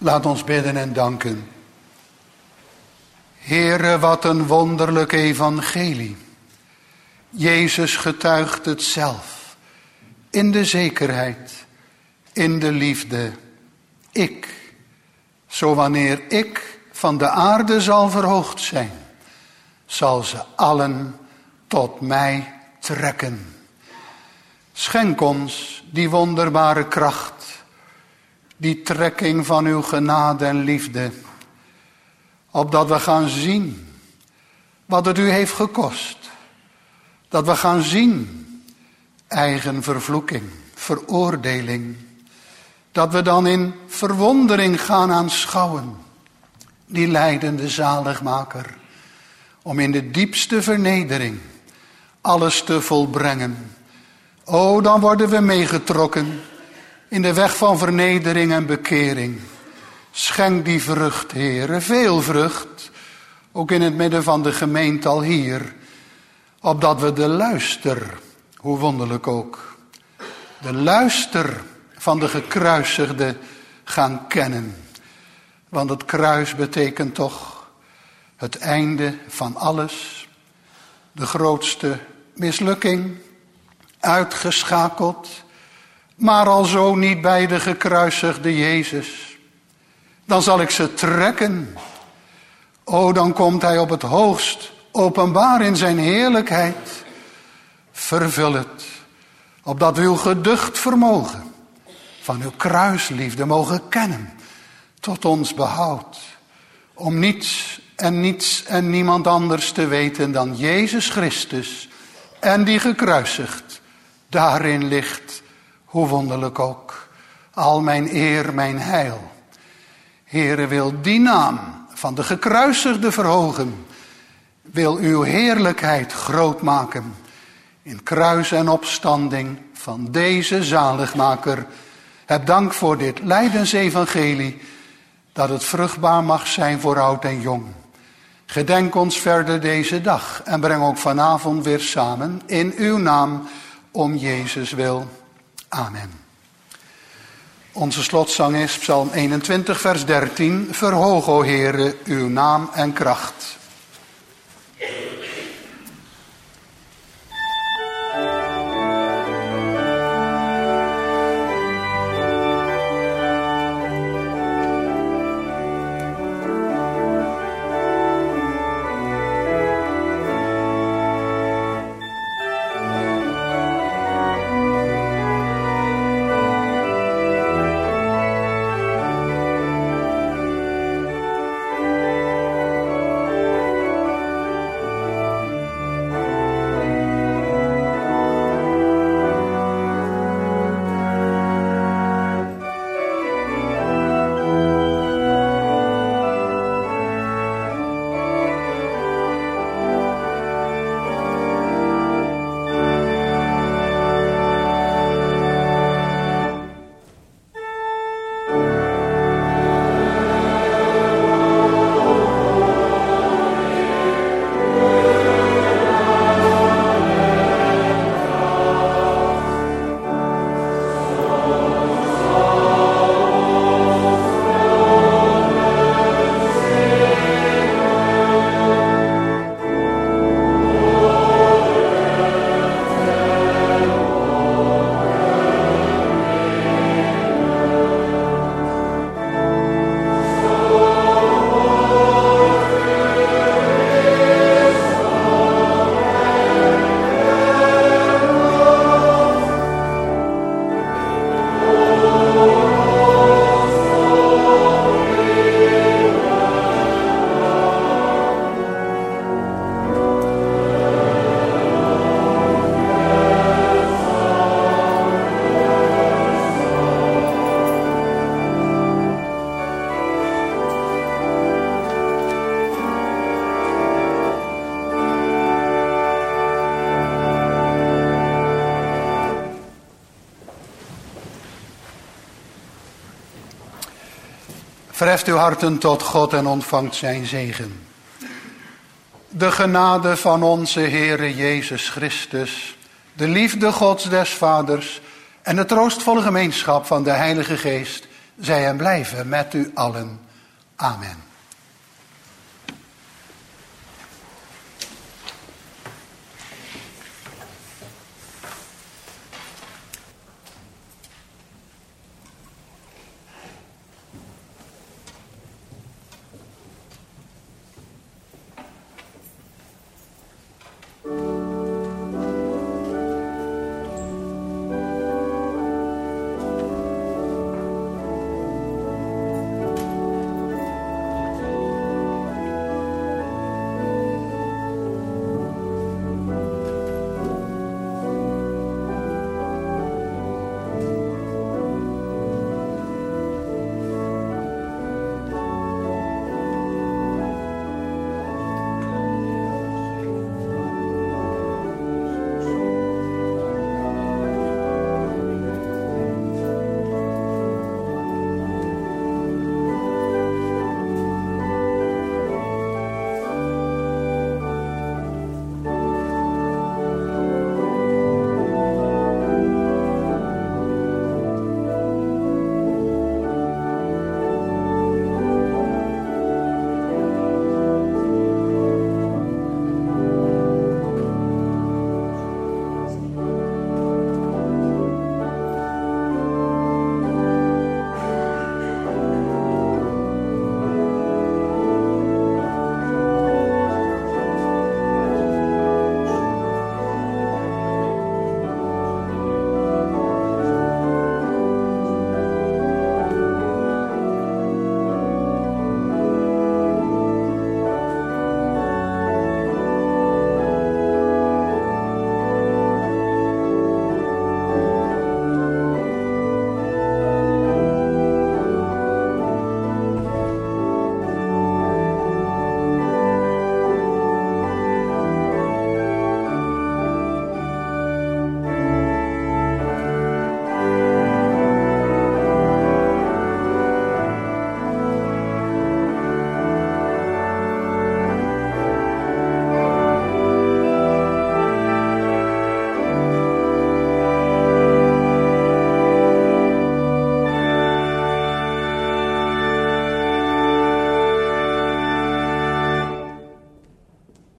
Laat ons bidden en danken. Heere, wat een wonderlijk evangelie. Jezus getuigt het zelf. In de zekerheid, in de liefde. Ik, zo wanneer ik van de aarde zal verhoogd zijn, zal ze allen tot mij trekken. Schenk ons die wonderbare kracht, die trekking van uw genade en liefde, opdat we gaan zien wat het u heeft gekost. Dat we gaan zien eigen vervloeking, veroordeling. Dat we dan in verwondering gaan aanschouwen die lijdende zaligmaker, om in de diepste vernedering alles te volbrengen. O, dan worden we meegetrokken in de weg van vernedering en bekering. Schenk die vrucht, Heere, veel vrucht, ook in het midden van de gemeente al hier, opdat we de luister, hoe wonderlijk ook, de luister van de gekruisigde gaan kennen. Want het kruis betekent toch het einde van alles, de grootste mislukking, uitgeschakeld, maar alzo niet bij de gekruisigde Jezus. Dan zal ik ze trekken. O, dan komt hij op het hoogst openbaar in zijn heerlijkheid. Vervul het, opdat we uw geducht vermogen van uw kruisliefde mogen kennen tot ons behoud. Om niets en niemand anders te weten dan Jezus Christus en die gekruisigd. Daarin ligt, hoe wonderlijk ook, al mijn eer, mijn heil. Heere, wil die naam van de gekruisigde verhogen, wil uw heerlijkheid groot maken in kruis en opstanding van deze zaligmaker. Heb dank voor dit lijdensevangelie, dat het vruchtbaar mag zijn voor oud en jong. Gedenk ons verder deze dag en breng ook vanavond weer samen in uw naam, om Jezus wil. Amen. Onze slotzang is Psalm 21, vers 13. Verhoog, o Heere, uw naam en kracht. Verheft uw harten tot God en ontvangt zijn zegen. De genade van onze Heere Jezus Christus, de liefde Gods des Vaders en de troostvolle gemeenschap van de Heilige Geest zij en blijven met u allen. Amen.